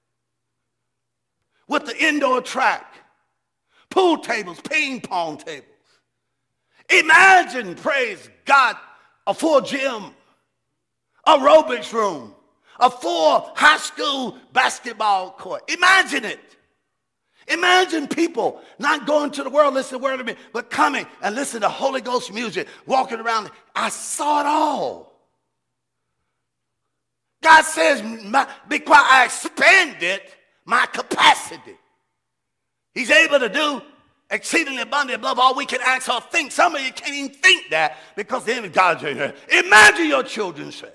with the indoor track, pool tables, ping pong tables. Imagine, praise God, a full gym, aerobics room, a full high school basketball court. Imagine it. Imagine people not going to the world, listen to the word of me, but coming and listen to Holy Ghost music, walking around. I saw it all. God says, be quiet, I expanded my capacity. He's able to do exceedingly abundantly above all we can ask or think. Some of you can't even think that because then God's in here. Imagine your children say.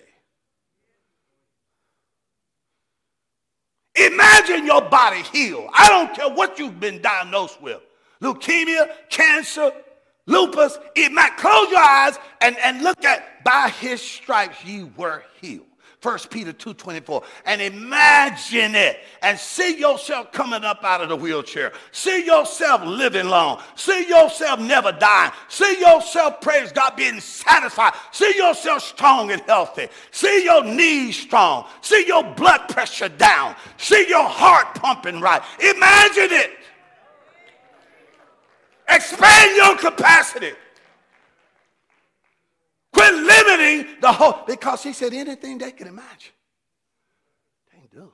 Imagine your body healed. I don't care what you've been diagnosed with. Leukemia, cancer, lupus. Imagine, close your eyes and, and look at, by his stripes ye were healed. First Peter two twenty-four. And imagine it. And see yourself coming up out of the wheelchair. See yourself living long. See yourself never dying. See yourself, praise God, being satisfied. See yourself strong and healthy. See your knees strong. See your blood pressure down. See your heart pumping right. Imagine it. Expand your capacity. Quit limiting the whole, because he said anything they can imagine, they can do.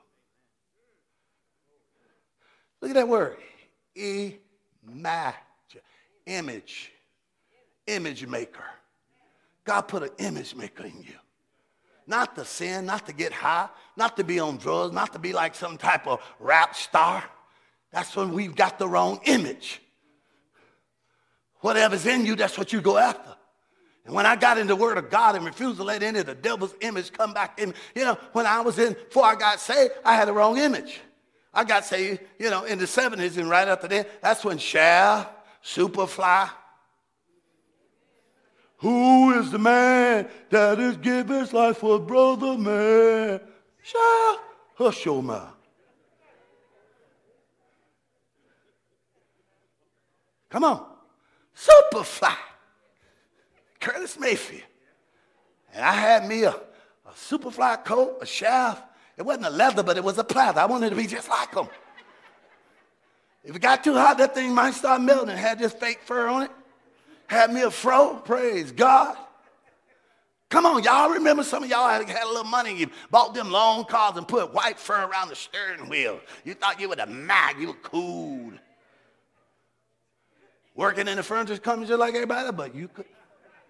Look at that word. Imagine. Image. Image maker. God put an image maker in you. Not to sin, not to get high, not to be on drugs, not to be like some type of rap star. That's when we've got the wrong image. Whatever's in you, that's what you go after. And when I got in the word of God and refused to let any of the devil's image come back in, you know, when I was in, before I got saved, I had the wrong image. I got saved, you know, in the seventies, and right after that, that's when Shaft, Superfly. Who is the man that is giving his life for brother man? Shaft, hush your mouth. Come on. Superfly. Curtis Mayfield. And I had me a, a Superfly coat, a Shaft. It wasn't a leather, but it was a plaid. I wanted to be just like them. If it got too hot, that thing might start melting. It had this fake fur on it. Had me a fro, praise God. Come on, y'all remember some of y'all had, had a little money. You bought them long cars and put white fur around the steering wheel. You thought you were the mag. You were cool. Working in the furniture company just like everybody, but you could.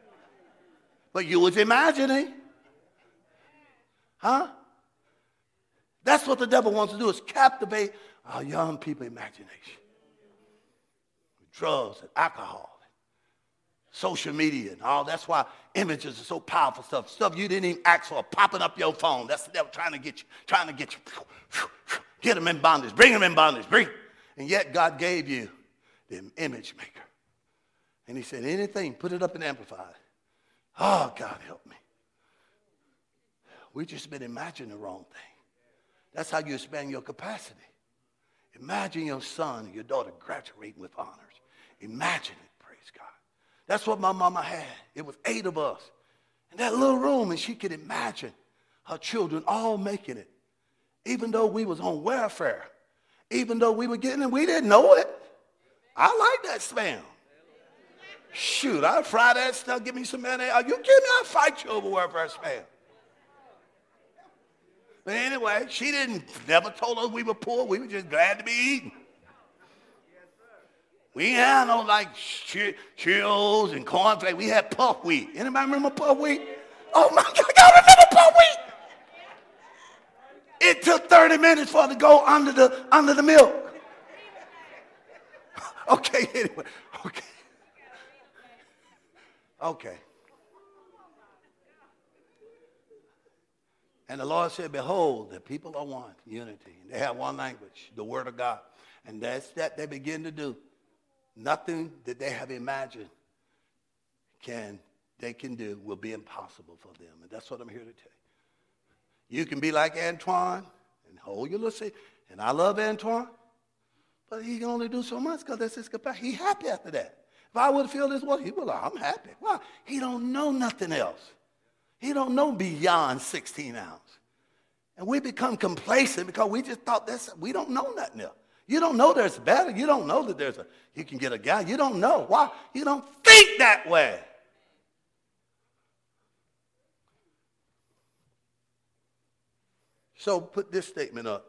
But you was imagining. Huh? That's what the devil wants to do, is captivate our young people's imagination. Drugs and alcohol. Social media and all. That's why images are so powerful. Stuff stuff you didn't even ask for, popping up your phone. That's the devil trying to get you, trying to get you. Get them in bondage. Bring them in bondage. Bring. And yet God gave you the image maker. And he said, anything, put it up and amplified. Oh, God help me. We've just been imagining the wrong thing. That's how you expand your capacity. Imagine your son or your daughter graduating with honors. Imagine it. That's what my mama had. It was eight of us in that little room, and she could imagine her children all making it, even though we was on welfare, even though we were getting it, we didn't know it. I like that spam. Shoot, I'd fry that stuff, give me some mayonnaise. Are you kidding me? I'd fight you over welfare spam. But anyway, she didn't, never told us we were poor. We were just glad to be eating. We had no like Cheerios and cornflakes. We had puff wheat. Anybody remember puff wheat? Oh my God, y'all remember puff wheat? It took thirty minutes for it to go under the under the milk. Okay, anyway. Okay. Okay. And the Lord said, behold, the people are one, unity. And they have one language, the word of God. And that's that they begin to do. Nothing that they have imagined can they can do will be impossible for them. And that's what I'm here to tell you. You can be like Antoine and hold your little seat. And I love Antoine, but he can only do so much because that's his capacity. He's happy after that. If I would feel this way, he would like, I'm happy. Why? He don't know nothing else. He don't know beyond sixteen ounce. And we become complacent because we just thought that's, we don't know nothing else. You don't know there's better. You don't know that there's a, you can get a guy. You don't know. Why? You don't think that way. So put this statement up.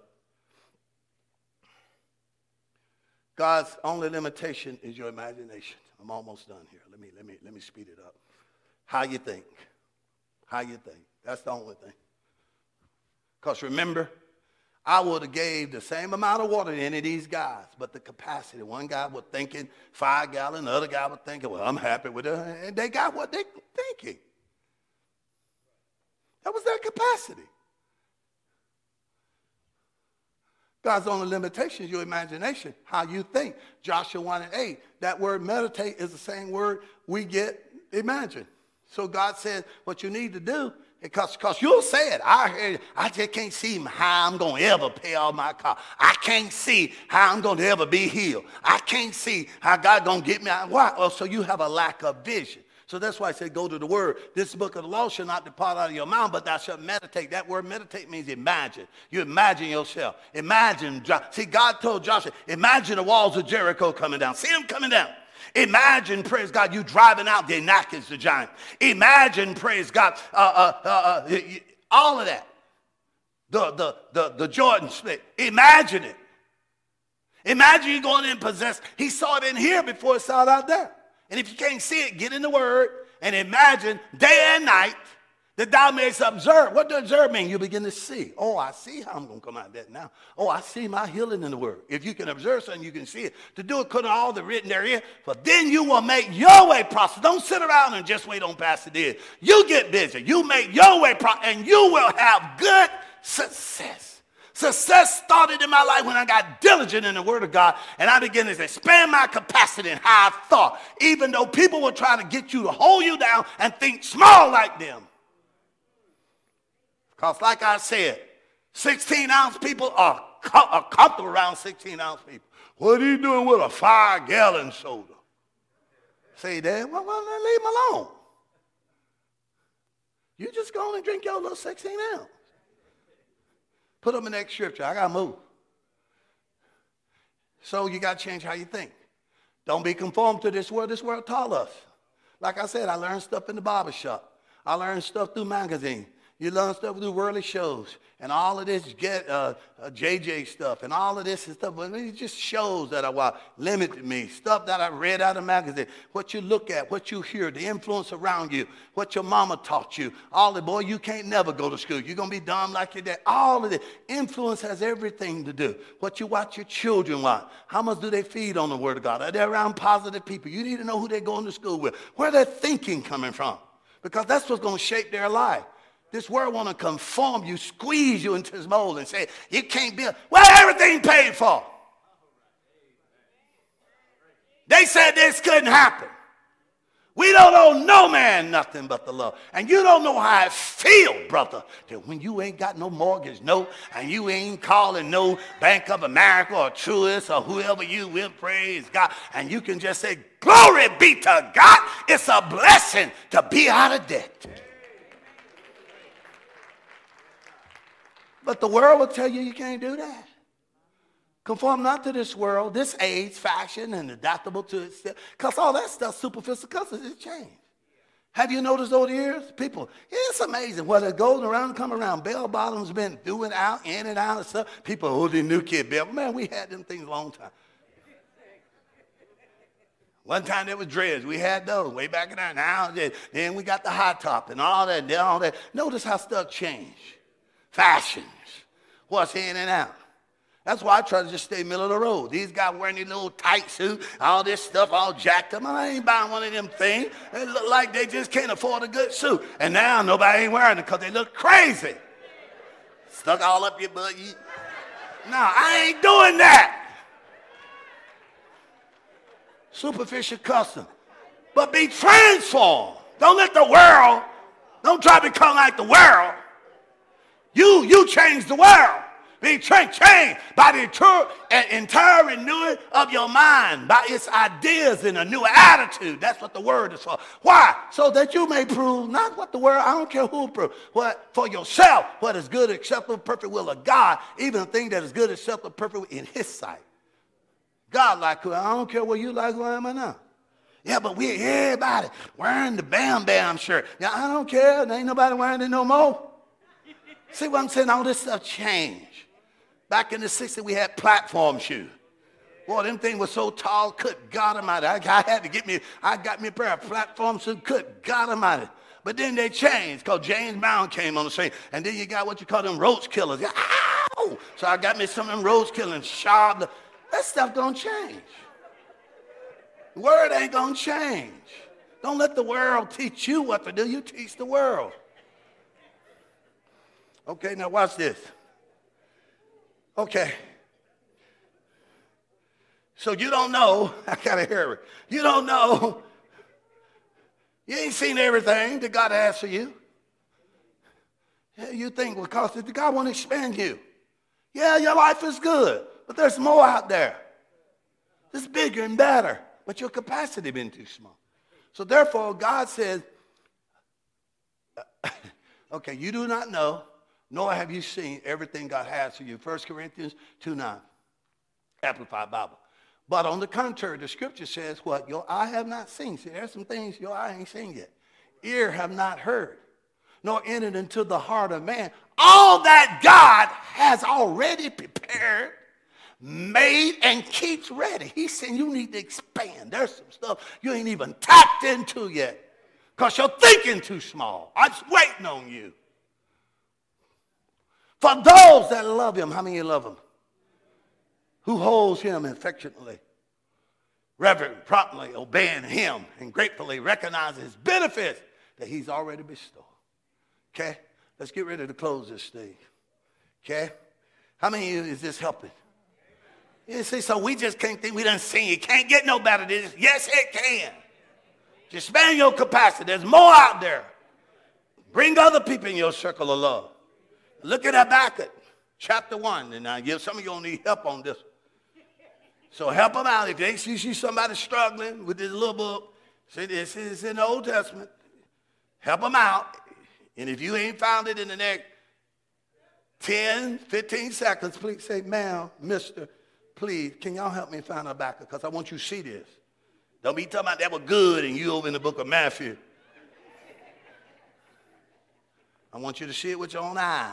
God's only limitation is your imagination. I'm almost done here. Let me, let me, let me speed it up. How you think. How you think. That's the only thing. Because remember, I would have gave the same amount of water to any of these guys, but the capacity. One guy was thinking five gallons, the other guy was thinking, well, I'm happy with it. And they got what they were thinking. That was their capacity. God's only limitation is your imagination, how you think. Joshua one and eight, that word meditate is the same word we get imagine. So God said what you need to do, because because you'll say it. I I just can't see how I'm going to ever pay all my car. I can't see how I'm going to ever be healed. I can't see how God going to get me out. Why? Oh, so you have a lack of vision. So that's why I said go to the word. This book of the law shall not depart out of your mouth, but thou shalt meditate. That word meditate means imagine. You imagine yourself. Imagine. See, God told Joshua, imagine the walls of Jericho coming down. See them coming down. Imagine, praise God, you driving out the Anakis, the giant. Imagine, praise God, uh, uh, uh, uh, all of that. The, the, the, the Jordan split. Imagine it. Imagine you going in and possess. He saw it in here before he saw it out there. And if you can't see it, get in the word and imagine day and night that thou mayest observe. What does observe mean? You begin to see. Oh, I see how I'm going to come out of that now. Oh, I see my healing in the word. If you can observe something, you can see it. To do it, couldn't all the written therein. For then you will make your way prosperous. Don't sit around and just wait on Pastor Did. You get busy. You make your way prosperous, and you will have good success. Success started in my life when I got diligent in the word of God, and I began to expand my capacity in how I thought, even though people were trying to get you to hold you down and think small like them. Because like I said, sixteen ounce people are, com- are comfortable around sixteen ounce people. What are you doing with a five gallon soda? Say, Dad, well, well, leave them alone. You just go on and drink your little sixteen ounce. Put them in the next scripture. I got to move. So you got to change how you think. Don't be conformed to this world. This world taught us. Like I said, I learned stuff in the barber shop. I learned stuff through magazines. You learn stuff through worldly shows. And all of this get uh, uh, J J stuff and all of this and stuff. But it just shows that I limited me. Stuff that I read out of magazine. What you look at, what you hear, the influence around you, what your mama taught you. All the boy, you can't never go to school. You're going to be dumb like your dad. All of it. Influence has everything to do. What you watch your children watch. How much do they feed on the Word of God? Are they around positive people? You need to know who they're going to school with. Where their thinking coming from. Because that's what's going to shape their life. This world want to conform you, squeeze you into this mold and say, you can't build. Well, everything paid for. They said this couldn't happen. We don't owe no man nothing but the love. And you don't know how it feel, brother, that when you ain't got no mortgage note and you ain't calling no Bank of America or Truist or whoever you will, praise God, and you can just say, glory be to God. It's a blessing to be out of debt. But the world will tell you you can't do that. Conform not to this world, this age, fashion, and adaptable to itself. Because all that stuff superficial because it's changed. Have you noticed over the years? People, it's amazing. What it goes around and come around. Bell bottoms been doing out, in and out and stuff. People, oh, the new kid bell. Man, we had them things a long time. One time there was dreads. We had those way back in there. Now, then we got the high top and all that, and all that. Notice how stuff changed. Fashions, what's in and out. That's why I try to just stay middle of the road. These guys wearing these little tight suits, all this stuff all jacked up. I ain't buying one of them things. They look like they just can't afford a good suit. And now nobody ain't wearing it because they look crazy. Stuck all up your butt. You... No, I ain't doing that. Superficial custom. But be transformed. Don't let the world, don't try to become like the world. You, you change the world. Be changed, changed by the entire, entire renewing of your mind, by its ideas and a new attitude. That's what the word is for. Why? So that you may prove, not what the world, I don't care who proves, what for yourself, what is good, acceptable, perfect will of God, even the thing that is good, acceptable, perfect in his sight. God like who? I don't care what you like, who am I now? Yeah, but we, everybody wearing the Bam Bam shirt. Yeah, I don't care. There ain't nobody wearing it no more. See what I'm saying? All this stuff changed. Back in the sixties, we had platform shoes. Boy, them things were so tall, good God Almighty. I, I had to get me, I got me a pair of platform shoes, good God Almighty. But then they changed because James Brown came on the scene. And then you got what you call them roach killers. Ow! So I got me some of them roach killing sharp. That stuff don't change. The word ain't going to change. Don't let the world teach you what to do. You teach the world. Okay, now watch this. Okay. So you don't know, I gotta hear it. You don't know, you ain't seen everything that God has for you. Yeah, you think because God want to expand you. Yeah, your life is good, but there's more out there. It's bigger and better, but your capacity been too small. So therefore, God says, okay, you do not know, nor have you seen everything God has for you. First Corinthians two nine, Amplified Bible. But on the contrary, the scripture says what? Your eye have not seen. See, there's some things your eye ain't seen yet. Ear have not heard, nor entered into the heart of man. All that God has already prepared, made, and keeps ready. He's saying you need to expand. There's some stuff you ain't even tapped into yet because you're thinking too small. I'm just waiting on you. For those that love him, how many love him? Who holds him affectionately, reverently, promptly obeying him, and gratefully recognizing his benefits that he's already bestowed. Okay? Let's get ready to close this thing. Okay? How many of you is this helping? You see, so we just can't think we done seen it. Can't get no better than this. Yes, it can. Just expand your capacity. There's more out there. Bring other people in your circle of love. Look at Habakkuk, chapter one. And I give some of you gonna need help on this. So help them out. If they see, see somebody struggling with this little book, see, this is in the Old Testament. Help them out. And if you ain't found it in the next ten, fifteen seconds, please say, ma'am, mister, please, can y'all help me find Habakkuk? Because I want you to see this. Don't be talking about that was good and you over in the book of Matthew. I want you to see it with your own eyes.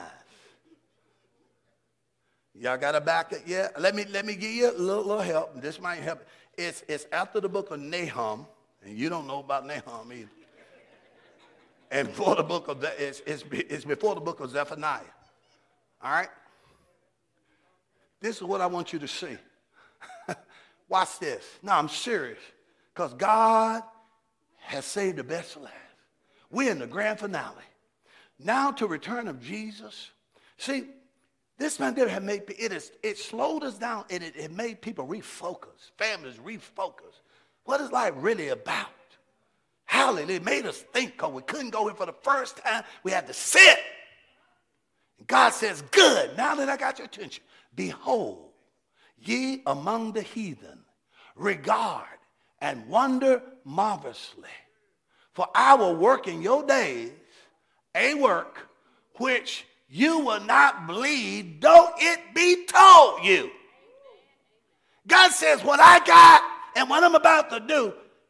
Y'all got to back it? Yeah. Let me let me give you a little, little help. This might help. It's it's after the book of Nahum, and you don't know about Nahum either. And before the book of it's, it's it's before the book of Zephaniah. All right. This is what I want you to see. Watch this. No, I'm serious, because God has saved the best for last. We're in the grand finale. Now to return of Jesus. See, this pandemic had made it is it slowed us down, and it, it made people refocus, families refocus. What is life really about? Hallelujah! It made us think, because we couldn't go in for the first time. We had to sit. And God says, "Good. Now that I got your attention, behold, ye among the heathen, regard and wonder marvelously. For I will work in your days a work which you will not believe, though it be told you." God says, what I got and what I'm about to do,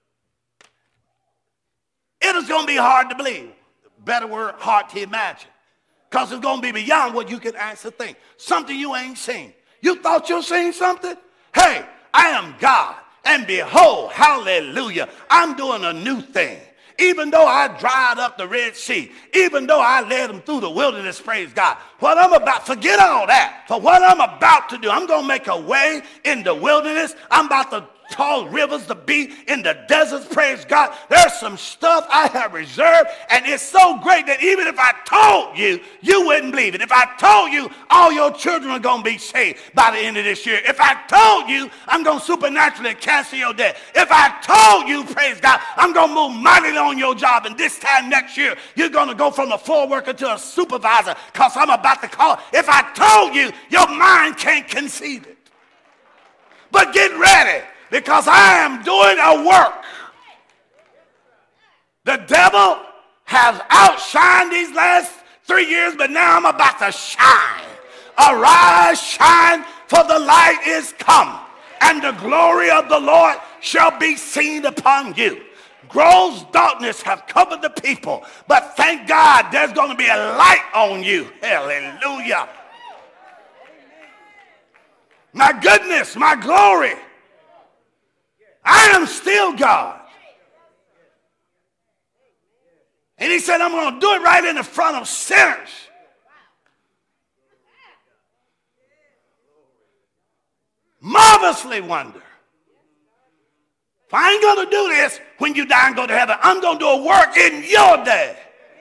it is going to be hard to believe. Better word, hard to imagine. Because it's going to be beyond what you can actually think. Something you ain't seen. You thought you seen something? Hey, I am God. And behold, hallelujah, I'm doing a new thing. Even though I dried up the Red Sea, even though I led them through the wilderness, praise God. What I'm about, forget all that. For what I'm about to do, I'm going to make a way in the wilderness. I'm about to cause rivers to be in the deserts, praise God. There's some stuff I have reserved, and it's so great that even if I told you, you wouldn't believe it. If I told you all your children are going to be saved by the end of this year, if I told you I'm going to supernaturally cancel your debt, if I told you, praise God, I'm going to move mightily on your job, and this time next year you're going to go from a floor worker to a supervisor, because I'm about to call. If I told you, your mind can't conceive it. But get ready, because I am doing a work. The devil has outshined these last three years, but now I'm about to shine. Arise, shine, for the light is come, and the glory of the Lord shall be seen upon you. Gross darkness have covered the people, but thank God there's going to be a light on you. Hallelujah. My goodness, my glory. I am still God. And he said, I'm going to do it right in the front of sinners. Marvelously wonder. If I ain't going to do this when you die and go to heaven, I'm going to do a work in your day.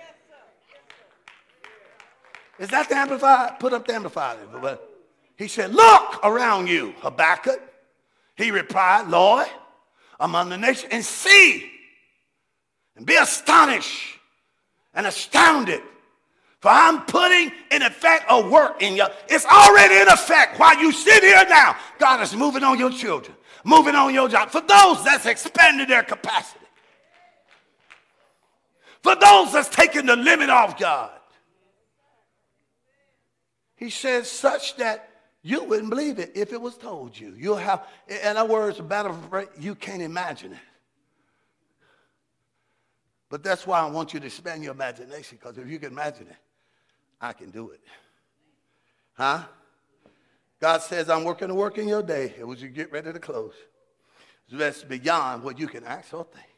Is that the Amplified? Put up the Amplified. He said, look around you, Habakkuk. He replied, Lord, among the nations, and see, and be astonished and astounded. For I'm putting in effect a work in you. It's already in effect while you sit here now. God is moving on your children, moving on your job. For those that's expanded their capacity. For those that's taking the limit off God. He says such that you wouldn't believe it if it was told you. You'll have, in other words, a battle of you can't imagine it. But that's why I want you to expand your imagination, because if you can imagine it, I can do it. Huh? God says, I'm working to work in your day. It was you get ready to close. So that's beyond what you can ask or think.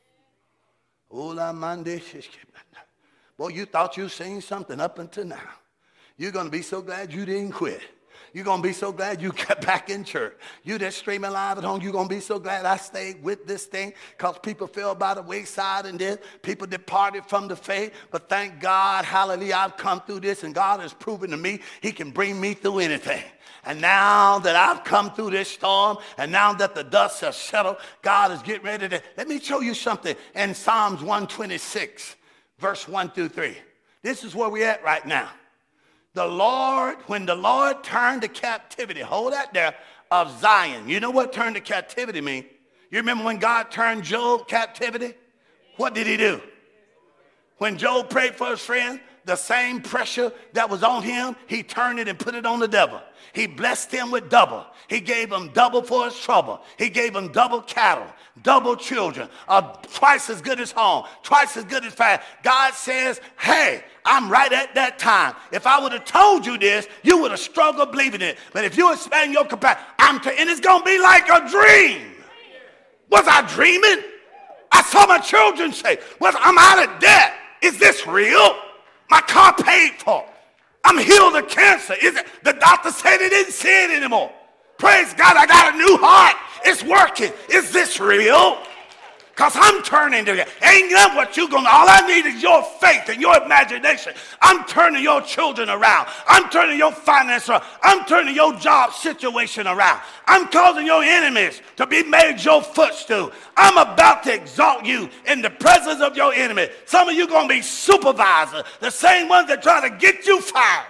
Boy, you thought you seen something up until now. You're going to be so glad you didn't quit. You're going to be so glad you got back in church. You that's streaming live at home, you're going to be so glad I stayed with this thing, because people fell by the wayside and this. People departed from the faith. But thank God, hallelujah, I've come through this, and God has proven to me he can bring me through anything. And now that I've come through this storm, and now that the dust has settled, God is getting ready to. Let me show you something in Psalms one twenty-six, verse one through three. This is where we're at right now. The Lord, when the Lord turned the captivity, hold that there, of Zion. You know what turned the captivity mean? You remember when God turned Job captivity? What did he do? When Job prayed for his friend, the same pressure that was on him, he turned it and put it on the devil. He blessed him with double. He gave him double for his trouble. He gave him double cattle, double children, uh, twice as good as home, twice as good as fast. God says, hey, I'm right at that time. If I would have told you this, you would have struggled believing it. But if you expand your capacity, I'm t- and it's going to be like a dream. Was I dreaming? I saw my children say, well, I'm out of debt. Is this real? My car paid for. I'm healed of cancer. Is it? The doctor said they didn't see it anymore. Praise God, I got a new heart. It's working. Is this real? Because I'm turning to you. Ain't that what you're going to, all I need is your faith and your imagination. I'm turning your children around. I'm turning your finances around. I'm turning your job situation around. I'm causing your enemies to be made your footstool. I'm about to exalt you in the presence of your enemy. Some of you going to be supervisors, the same ones that try to get you fired.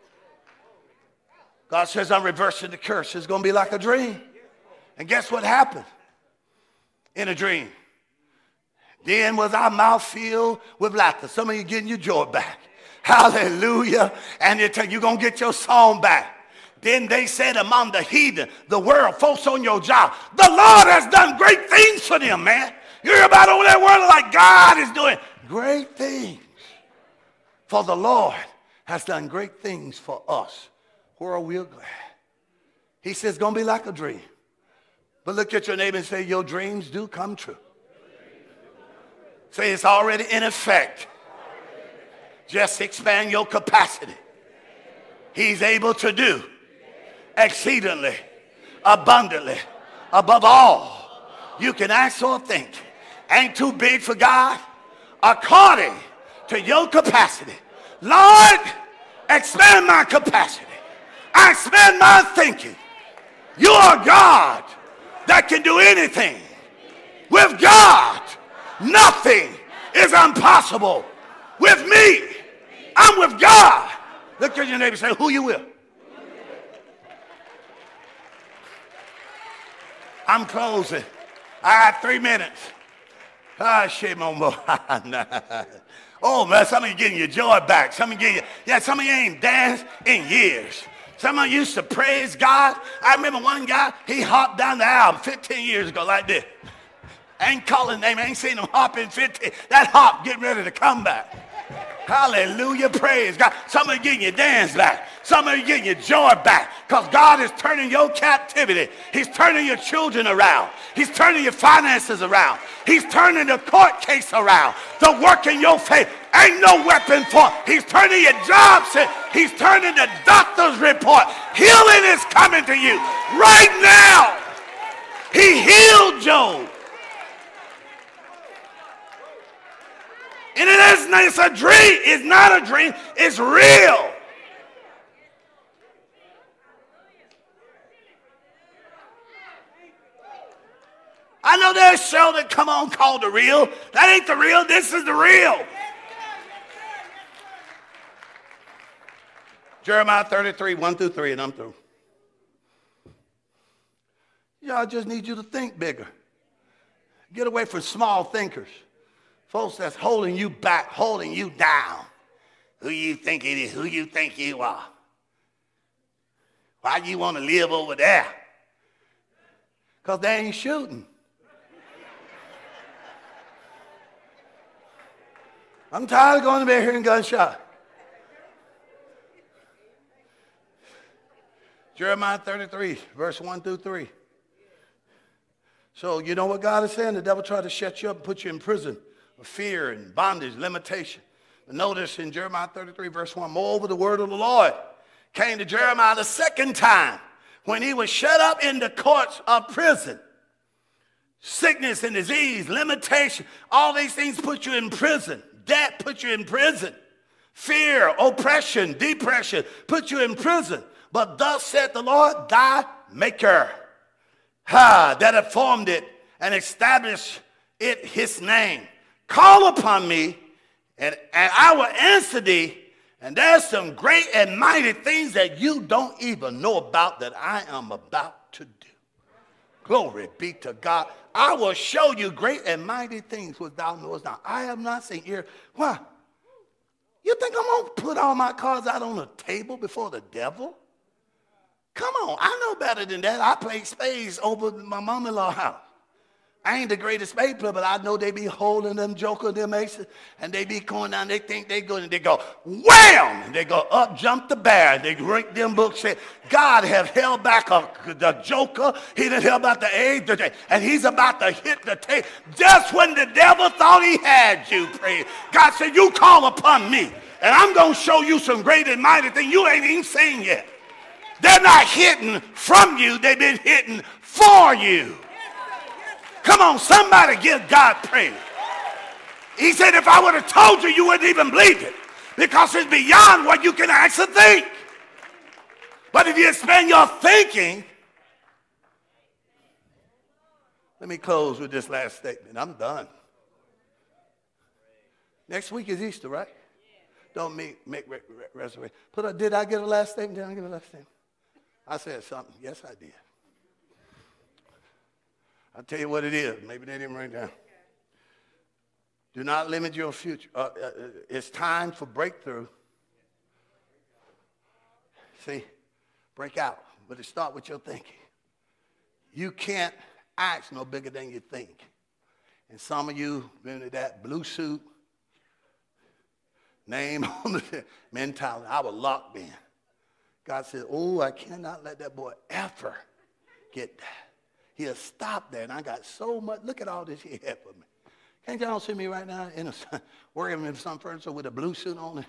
God says, I'm reversing the curse. It's going to be like a dream. And guess what happened in a dream? Then was our mouth filled with laughter. Some of you getting your joy back. Hallelujah. And you're going to get your song back. Then they said among the heathen, the world, folks on your job, the Lord has done great things for them, man. You hear about over that world like God is doing great things. For the Lord has done great things for us. Where we're glad. He says it's going to be like a dream. But look at your neighbor and say, your dreams do come true. Say it's already in effect. Just expand your capacity. He's able to do exceedingly, abundantly, above all you can ask or think. Ain't too big for God. According to your capacity. Lord, expand my capacity. I expand my thinking. You are God that can do anything. With God, nothing is impossible. With me, I'm with God. Look at your neighbor and say, who you with? I'm closing. I got three minutes. Ah, shame on more. Oh, man, some of you getting your joy back. Some of you getting, yeah, some of you ain't danced in years. Some of you used to praise God. I remember one guy, he hopped down the aisle fifteen years ago like this. I ain't calling name. I ain't seen him hop in fifteen. That hop getting ready to come back. Hallelujah. Praise God. Some of you getting your dance back. Some of you getting your joy back. Because God is turning your captivity. He's turning your children around. He's turning your finances around. He's turning the court case around. The work in your faith. Ain't no weapon for. He's turning your job. He's turning the doctor's report. Healing is coming to you right now. He healed Job. And it is not, it's a dream. It's not a dream. It's real. I know there's a show that come on called The Real. That ain't the real. This is the real. Jeremiah thirty-three, one through three, and I'm through. Yeah, I just need you to think bigger. Get away from small thinkers. Folks that's holding you back, holding you down. Who you think it is, who you think you are. Why you want to live over there? Because they ain't shooting. I'm tired of going to bed hearing gunshot. Jeremiah thirty-three, verse one through three. So you know what God is saying? The devil tried to shut you up and put you in prison. Fear and bondage, limitation. But notice in Jeremiah thirty-three, verse one, moreover, the word of the Lord came to Jeremiah the second time when he was shut up in the courts of prison. Sickness and disease, limitation, all these things put you in prison. Debt put you in prison. Fear, oppression, depression put you in prison. But thus said the Lord, thy maker, ha, that have formed it and established it his name. Call upon me, and, and I will answer thee. And there's some great and mighty things that you don't even know about that I am about to do. Glory be to God. I will show you great and mighty things which thou knowest not. I have not seen ear. Why? You think I'm going to put all my cards out on the table before the devil? Come on, I know better than that. I played spades over my mom-in-law's house. I ain't the greatest spade player, but I know they be holding them joker, them aces, and they be going down, they think they good, and they go, wham! And they go up, jump the bear. They rank them books, say, God have held back a, the joker, he done held back the ace, and he's about to hit the table. Just when the devil thought he had you, praise. God said, you call upon me, and I'm going to show you some great and mighty things you ain't even seen yet. They're not hidden from you, they've been hidden for you. Come on, somebody give God praise. He said, if I would have told you, you wouldn't even believe it. Because it's beyond what you can actually think. But if you expand your thinking, let me close with this last statement. I'm done. Next week is Easter, right? Don't make, make re- re- resurrection. Put a, did I get a last statement? Did I get a last statement? I said something. Yes, I did. I'll tell you what it is. Maybe they didn't write it down. Do not limit your future. Uh, uh, it's time for breakthrough. See, break out. But it start with your thinking. You can't act no bigger than you think. And some of you been in that blue suit, name on the mentality. I was locked in. God said, oh, I cannot let that boy ever get that. He'll stop there, and I got so much. Look at all this he had for me. Can't y'all see me right now in a, working in some furniture with a blue suit on it?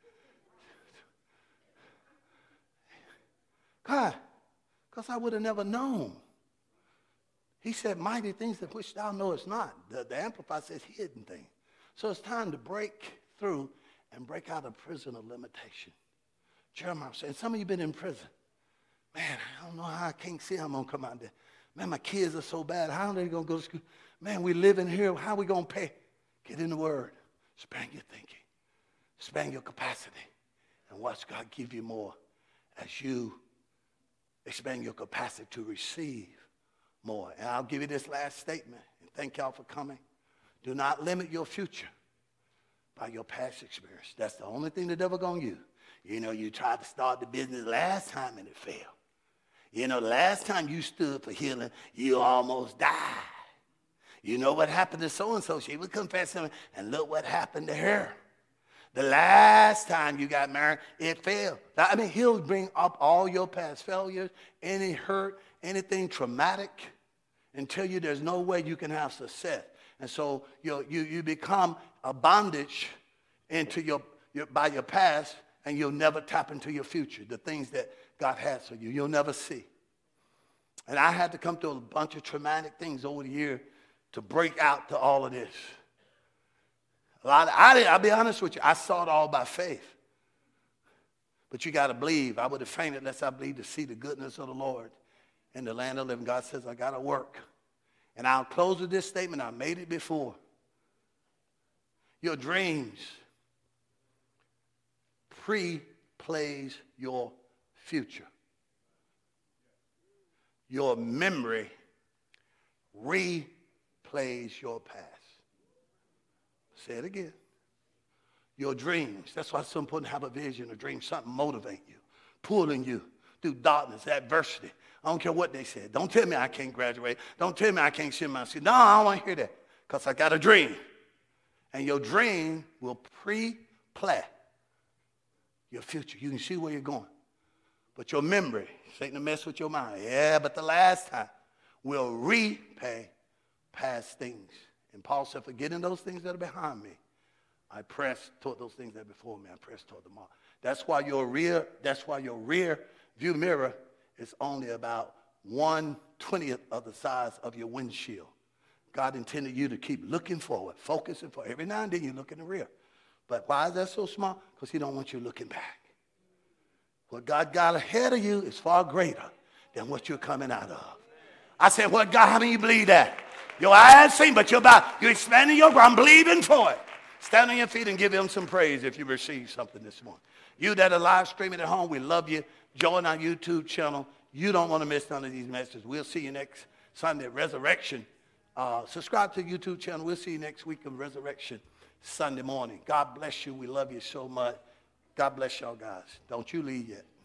God, because I would have never known. He said, mighty things that which thou knowest not. The, the Amplified says hidden things. So it's time to break through and break out of prison of limitation. Jeremiah said, some of you been in prison. Man, I don't know how I can't see how I'm going to come out there. Man, my kids are so bad. How are they going to go to school? Man, we live in here. How are we going to pay? Get in the Word. Expand your thinking. Expand your capacity. And watch God give you more as you expand your capacity to receive more. And I'll give you this last statement. And thank y'all for coming. Do not limit your future by your past experience. That's the only thing the devil going to use. You know, you tried to start the business last time and it failed. You know, last time you stood for healing, you almost died. You know what happened to so-and-so? She was confessing, and look what happened to her. The last time you got married, it failed. I mean, he'll bring up all your past failures, any hurt, anything traumatic, and tell you there's no way you can have success. And so you you you become a bondage into your, your by your past, and you'll never tap into your future, the things that God has for you. You'll never see. And I had to come through a bunch of traumatic things over the year to break out to all of this. A lot of, I, I'll be honest with you, I saw it all by faith. But you got to believe. I would have fainted unless I believed to see the goodness of the Lord in the land of living. God says, I got to work. And I'll close with this statement. I made it before. Your dreams pre-plays your future. Your memory replays your past. Say it again. Your dreams. That's why it's so important to have a vision, a dream, something motivate you, pulling you through darkness, adversity. I don't care what they said. Don't tell me I can't graduate. Don't tell me I can't share my seat. No, I don't want to hear that because I got a dream. And your dream will pre-play your future. You can see where you're going. But your memory, Satan to mess with your mind. Yeah, but the last time will repay past things. And Paul said, forgetting those things that are behind me, I press toward those things that are before me. I press toward the mark. That's why your rear, that's why your rear view mirror is only about one twentieth of the size of your windshield. God intended you to keep looking forward, focusing forward. Every now and then you look in the rear. But why is that so small? Because he don't want you looking back. What God got ahead of you is far greater than what you're coming out of. I said, what God, how many you believe that? Your eyes seen, but you're about, you're expanding your, I'm believing for it. Stand on your feet and give him some praise if you receive something this morning. You that are live streaming at home, we love you. Join our YouTube channel. You don't want to miss none of these messages. We'll see you next Sunday at Resurrection Uh, subscribe to the YouTube channel. We'll see you next week on Resurrection Sunday morning. God bless you. We love you so much. God bless y'all guys. Don't you leave yet.